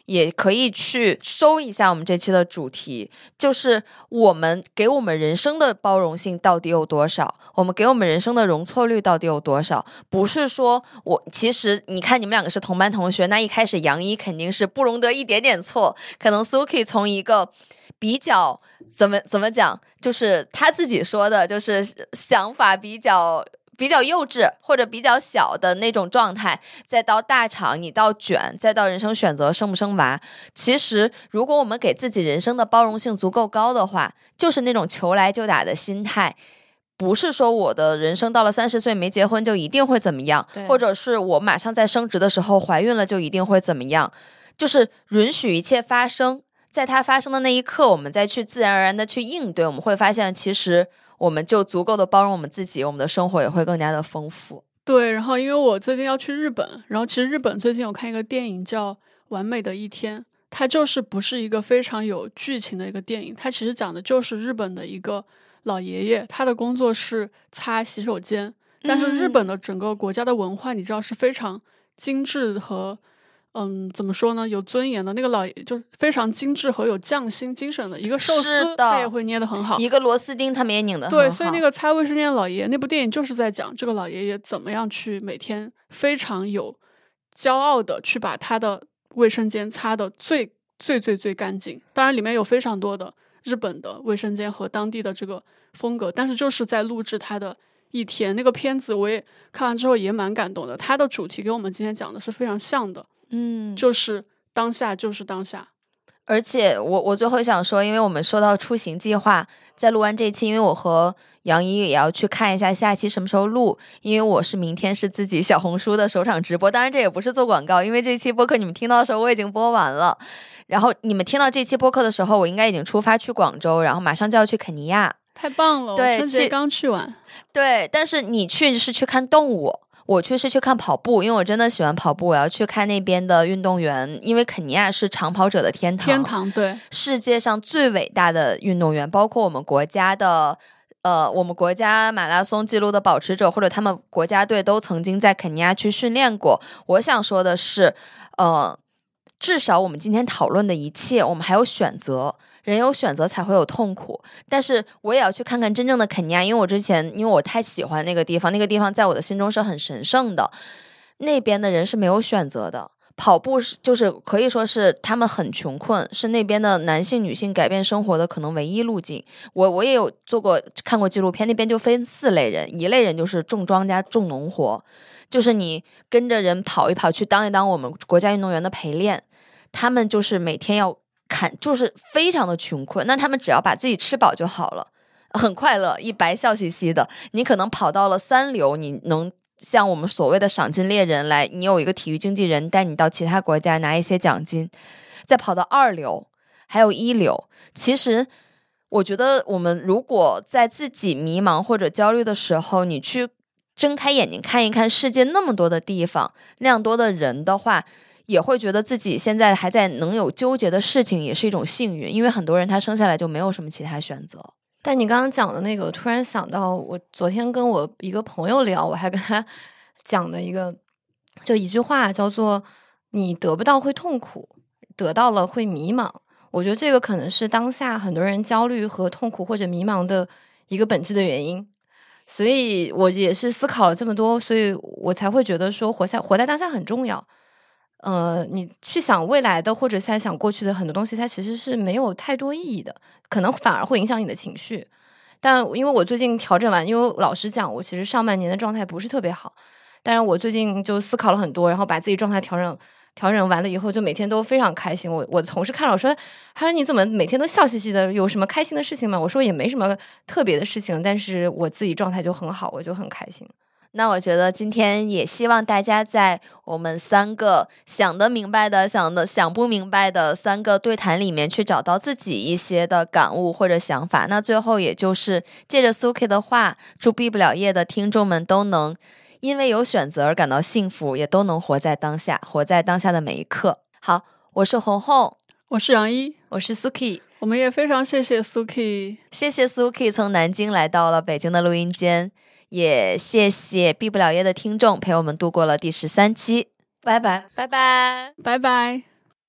也可以去收一下我们这期的主题，就是我们给我们人生的包容性到底有多少，我们给我们人生的容错率到底有多少。不是说我其实你看你们两个是同班同学，那一开始杨一肯定是不容得一点点错，可能 Suki 从一个比较怎么怎么讲，就是他自己说的，就是想法比较比较幼稚或者比较小的那种状态，再到大厂你到卷，再到人生选择生不生娃。其实如果我们给自己人生的包容性足够高的话，就是那种求来就打的心态，不是说我的人生到了三十岁没结婚就一定会怎么样，或者是我马上在升职的时候怀孕了就一定会怎么样，就是允许一切发生，在它发生的那一刻我们再去自然而然的去应对，我们会发现其实我们就足够的包容我们自己，我们的生活也会更加的丰富。 对，然后因为我最近要去日本，然后其实日本最近有看一个电影叫《完美的一天》，它就是不是一个非常有剧情的一个电影，它其实讲的就是日本的一个老爷爷，他的工作是擦洗手间，但是日本的整个国家的文化你知道是非常精致和嗯，怎么说呢？有尊严的那个老爷就是非常精致和有匠心精神的一个寿司，他也会捏得很好。 一个螺丝钉他们也拧得很好。 对，所以那个擦卫生间的老爷爷那部电影就是在讲这个老爷爷怎么样去每天非常有骄傲的去把他的卫生间擦得最最最最干净。当然里面有非常多的日本的卫生间和当地的这个风格，但是就是在录制他的一天。那个片子我也看完之后也蛮感动的，它的主题跟我们今天讲的是非常像的。 嗯， 就是当下就是当下。 而且我我最后想说，因为我们说到出行计划，在录完这一期，因为我和杨一也要去看一下下一期什么时候录，因为我是明天是自己小红书的首场直播，当然这也不是做广告，因为这期播客你们听到的时候我已经播完了，然后你们听到这期播客的时候我应该已经出发去广州，然后马上就要去肯尼亚。 太棒了， 对， 我春节刚去完。 对，但是你去是去看动物，我去是去看跑步，因为我真的喜欢跑步，我要去看那边的运动员，因为肯尼亚是长跑者的天堂， 天堂，对， 世界上最伟大的运动员，包括我们国家的呃，我们国家马拉松纪录的保持者或者他们国家队都曾经在肯尼亚去训练过。我想说的是呃，至少我们今天讨论的一切我们还有选择，人有选择才会有痛苦，但是我也要去看看真正的肯尼亚，因为我之前因为我太喜欢那个地方，那个地方在我的心中是很神圣的，那边的人是没有选择的，跑步是就是可以说是他们很穷困，是那边的男性女性改变生活的可能唯一路径。我我也有做过看过纪录片，那边就分四类人，一类人就是种庄稼种农活，就是你跟着人跑一跑，去当一当我们国家运动员的陪练，他们就是每天要砍，就是非常的穷困，那他们只要把自己吃饱就好了，很快乐，一白笑嘻嘻的。你可能跑到了三流，你能像我们所谓的赏金猎人来，你有一个体育经纪人带你到其他国家拿一些奖金，再跑到二流还有一流。其实我觉得我们如果在自己迷茫或者焦虑的时候，你去睁开眼睛看一看世界那么多的地方，那样多的人的话，也会觉得自己现在还在能有纠结的事情也是一种幸运，因为很多人他生下来就没有什么其他选择。 但你刚刚讲的那个，我突然想到，我昨天跟我一个朋友聊，我还跟他讲的一个，就一句话叫做“你得不到会痛苦，得到了会迷茫”。我觉得这个可能是当下很多人焦虑和痛苦或者迷茫的一个本质的原因。所以我也是思考了这么多，所以我才会觉得说活下活在当下很重要。呃，你去想未来的或者在想过去的很多东西，它其实是没有太多意义的，可能反而会影响你的情绪。但因为我最近调整完，因为老实讲，我其实上半年的状态不是特别好，但是我最近就思考了很多，然后把自己状态调整调整完了以后，就每天都非常开心。我我的同事看了我说，他说你怎么每天都笑嘻嘻的，有什么开心的事情吗？我说也没什么特别的事情，但是我自己状态就很好，我就很开心。 那我觉得今天也希望大家在我们三个想得明白的、想的想不明白的三个对谈里面去找到自己一些的感悟或者想法。那最后也就是借着 Suki 的话，祝毕不了业的听众们都能因为有选择而感到幸福，也都能活在当下，活在当下的每一刻。好，我是红红， 我是杨一， 我是 Suki， 我们也非常谢谢 Suki， 谢谢 Suki 从南京来到了北京的录音间，也谢谢毕不了业的听众陪我们度过了第十三期，拜拜， 拜拜， 拜拜。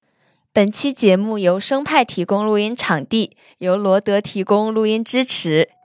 本期节目由生派提供录音场地，由罗德提供录音支持。